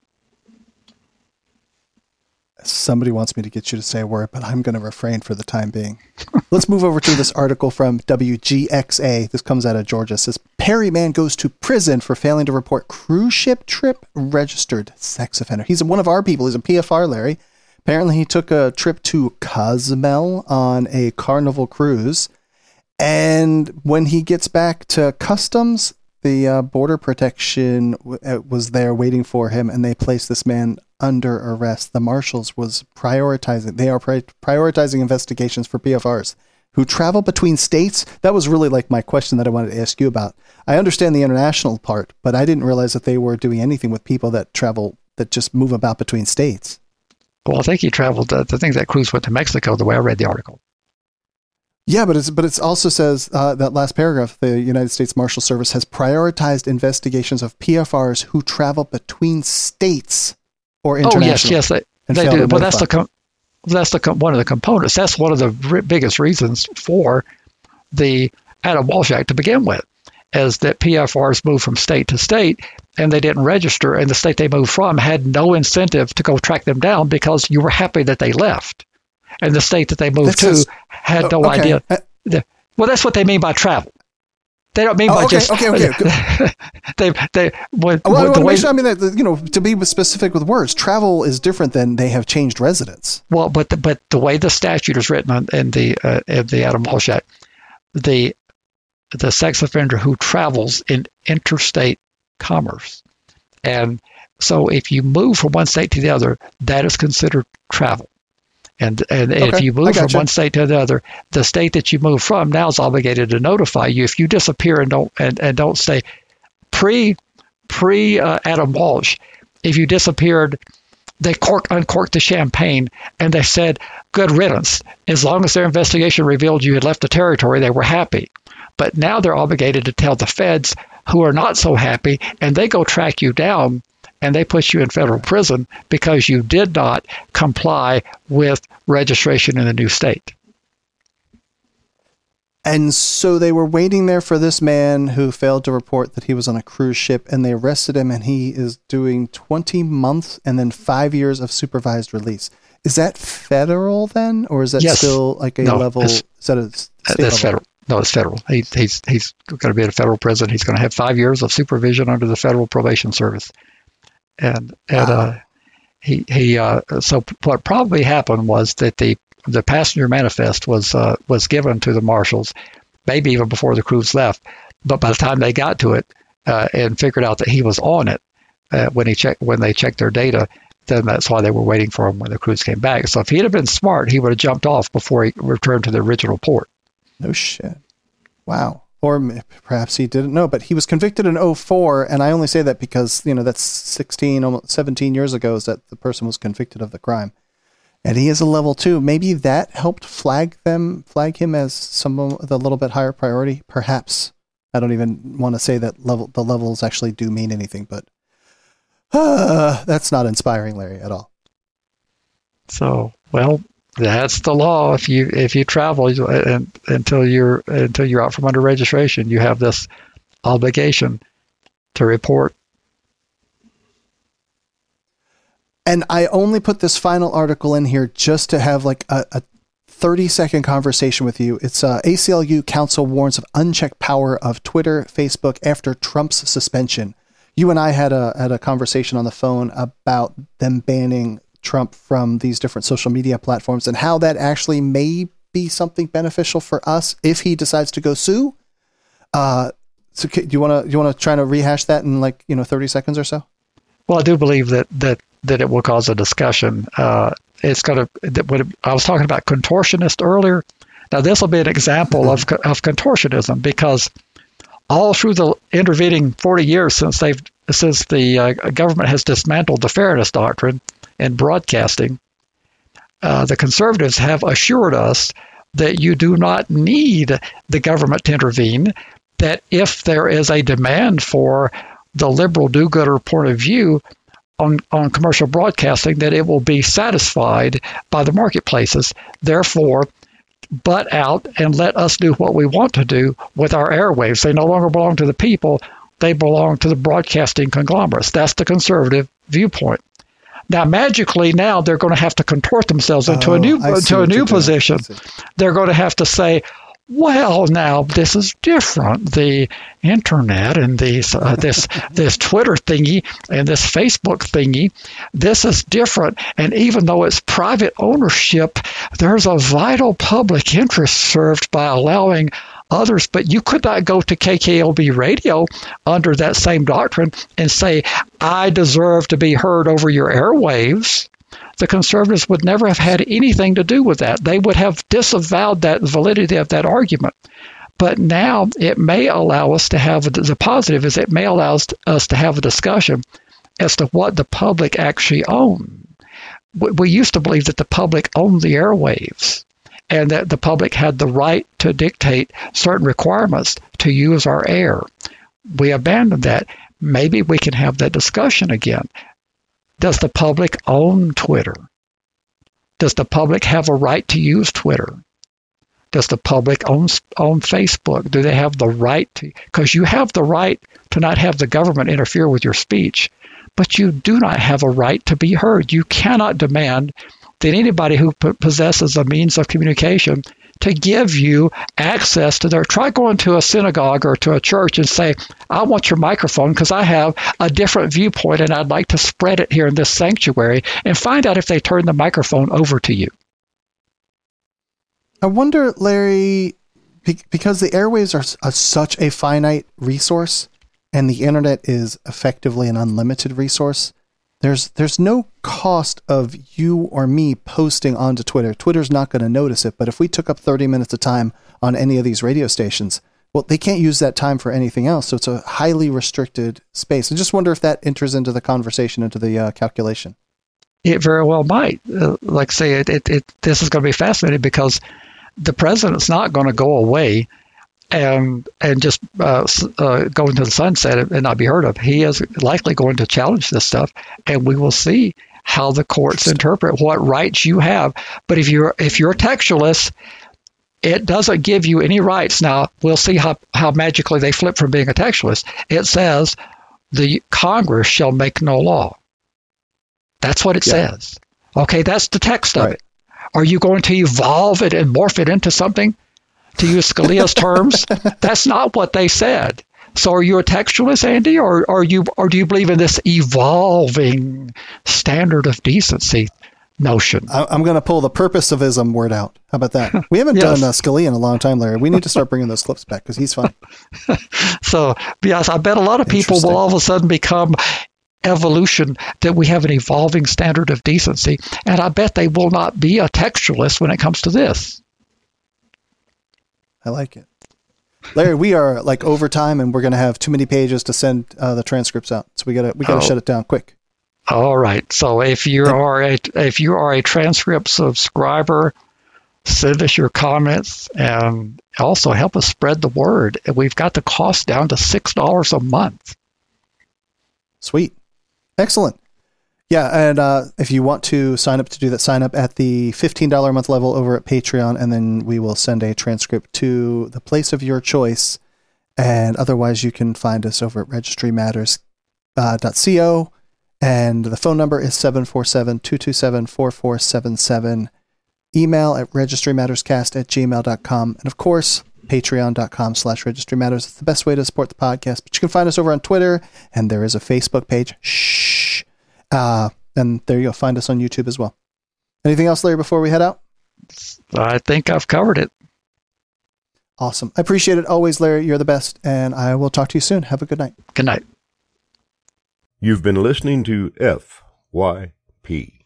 Somebody wants me to get you to say a word, but I'm going to refrain for the time being. Let's move over to this article from W G X A. This comes out of Georgia. It says, Perry man goes to prison for failing to report cruise ship trip registered sex offender. He's one of our people. He's a P F R, Larry. Apparently, he took a trip to Cozumel on a Carnival cruise, and when he gets back to customs, the uh, border protection w- was there waiting for him, and they placed this man under arrest. The marshals was prioritizing; they are pri- prioritizing investigations for P F Rs. who travel between states. That was really like my question that I wanted to ask you about. I understand the international part, but I didn't realize that they were doing anything with people that travel, that just move about between states. Well, I think he traveled, uh, I think that cruise went to Mexico, the way I read the article. Yeah, but it's but it also says uh, that last paragraph, the United States Marshal Service has prioritized investigations of P F Rs who travel between states or international. Oh, yes, yes, they, they do. Well, that's the com- that's the com- one of the components. That's one of the r- biggest reasons for the Adam Walsh Act to begin with, is that P F Rs moved from state to state, and they didn't register, and the state they moved from had no incentive to go track them down because you were happy that they left. And the state that they moved to had no okay. idea. That, well, that's what they mean by travel. They don't mean oh, by okay, just. Okay, okay, they, they, when, well, I want the to way, make sure, I mean, that, you know, to be specific with words, travel is different than they have changed residence. Well, but the, but the way the statute is written on, in the uh, in the Adam Walsh Act, the the sex offender who travels in interstate commerce, and so if you move from one state to the other, that is considered travel. And and okay, if you move from you. one state to the other, the state that you move from now is obligated to notify you. If you disappear and don't and, and don't stay pre pre uh, Adam Walsh, if you disappeared, they cork uncorked the champagne and they said good riddance. As long as their investigation revealed you had left the territory, they were happy. But now they're obligated to tell the feds who are not so happy, and they go track you down. And they put you in federal prison because you did not comply with registration in the new state. And so they were waiting there for this man who failed to report that he was on a cruise ship, and they arrested him, and he is doing twenty months and then five years of supervised release. Is that federal then, or is that yes. still like a no, level? Is that a state that's level? federal. No, it's federal. He, he's he's going to be in a federal prison. He's going to have five years of supervision under the Federal Probation Service. And and wow. uh, he he uh, so what probably happened was that the the passenger manifest was uh, was given to the marshals, maybe even before the cruise left. But by the time they got to it uh, and figured out that he was on it uh, when he checked when they checked their data, then that's why they were waiting for him when the cruise came back. So if he'd have been smart, he would have jumped off before he returned to the original port. No shit. Wow. Or perhaps he didn't know, but he was convicted in oh four, and I only say that because, you know, that's sixteen, almost seventeen years ago is that the person was convicted of the crime. And he is a level two. Maybe that helped flag them, flag him as someone with a little bit higher priority, perhaps. I don't even want to say that level the levels actually do mean anything, but uh, that's not inspiring, Larry, at all. So, well, that's the law. If you if you travel and, until you're until you're out from under registration, you have this obligation to report. And I only put this final article in here just to have like a, a thirty second conversation with you. It's uh, A C L U Council warns of unchecked power of Twitter, Facebook after Trump's suspension. You and I had a had a conversation on the phone about them banning Trump from these different social media platforms and how that actually may be something beneficial for us if he decides to go sue. Uh, so do you want to you want to try to rehash that in like, you know, thirty seconds or so? Well, I do believe that that that it will cause a discussion. Uh, it's going to. What I was talking about contortionist earlier. Now this will be an example of of contortionism because all through the intervening forty years since they've since the uh, government has dismantled the fairness doctrine in broadcasting, uh, the conservatives have assured us that you do not need the government to intervene, that if there is a demand for the liberal do-gooder point of view on, on commercial broadcasting, that it will be satisfied by the marketplaces. Therefore, butt out and let us do what we want to do with our airwaves. They no longer belong to the people. They belong to the broadcasting conglomerates. That's the conservative viewpoint. Now, magically, now they're going to have to contort themselves into oh, a new to a new position. They're going to have to say, well, now this is different. The internet and these uh, this this Twitter thingy and this Facebook thingy, this is different. And even though it's private ownership, there's a vital public interest served by allowing others. But you could not go to K K L B radio under that same doctrine and say, I deserve to be heard over your airwaves. the conservatives would never have had anything to do with that. They would have disavowed that validity of that argument. But now it may allow us to have, the positive is it may allow us to, us to have a discussion as to what the public actually own. We, we used to believe that the public owned the airwaves and that the public had the right to dictate certain requirements to use our air. We abandoned that. Maybe we can have that discussion again. Does the public own Twitter? Does the public have a right to use Twitter? Does the public own, own Facebook? Do they have the right to? Because you have the right to not have the government interfere with your speech, but you do not have a right to be heard. You cannot demand that anybody who p- possesses a means of communication to give you access to their, try going to a synagogue or to a church and say, I want your microphone because I have a different viewpoint and I'd like to spread it here in this sanctuary, and find out if they turn the microphone over to you. I wonder, Larry, because the airwaves are, are such a finite resource and the internet is effectively an unlimited resource, There's there's no cost of you or me posting onto Twitter. Twitter's not going to notice it, but if we took up thirty minutes of time on any of these radio stations, well, they can't use that time for anything else. So it's a highly restricted space. I just wonder if that enters into the conversation, into the uh, calculation. It very well might. Uh, like I say, it, it, it, this is going to be fascinating because the president's not going to go away and and just uh, uh, go into the sunset and not be heard of. He is likely going to challenge this stuff, and we will see how the courts interpret what rights you have. But if you're if you're a textualist, it doesn't give you any rights. Now, we'll see how, how magically they flip from being a textualist. It says the Congress shall make no law. That's what it yeah. says. Okay, that's the text of right. it. Are you going to evolve it and morph it into something? To use Scalia's terms, that's not what they said. So are you a textualist, Andy, or are you, or do you believe in this evolving standard of decency notion? I'm going to pull the purposivism word out. How about that? We haven't yes. done uh, Scalia in a long time, Larry. We need to start bringing those clips back because he's fun. So, yes, I bet a lot of people will all of a sudden become evolution, that we have an evolving standard of decency, and I bet they will not be a textualist when it comes to this. I like it. Larry, we are like over time and we're going to have too many pages to send uh, the transcripts out. So we got to we got to oh. shut it down quick. All right. So if you are a if you are a transcript subscriber, send us your comments and also help us spread the word. We've got the cost down to six dollars a month. Sweet. Excellent. Yeah, and uh, if you want to sign up to do that, sign up at the fifteen dollars a month level over at Patreon, and then we will send a transcript to the place of your choice. And otherwise, you can find us over at registry matters dot co, and the phone number is seven four seven, two two seven, four four seven seven. Email at registrymatterscast at gmail dot com. And of course, patreon.com slash registrymatters. It's the best way to support the podcast. But you can find us over on Twitter, and there is a Facebook page. Shh. Uh, and there you'll find us on YouTube as well. Anything else, Larry, before we head out? I think I've covered it. Awesome. I appreciate it always, Larry. You're the best, and I will talk to you soon. Have a good night. Good night. You've been listening to F Y P.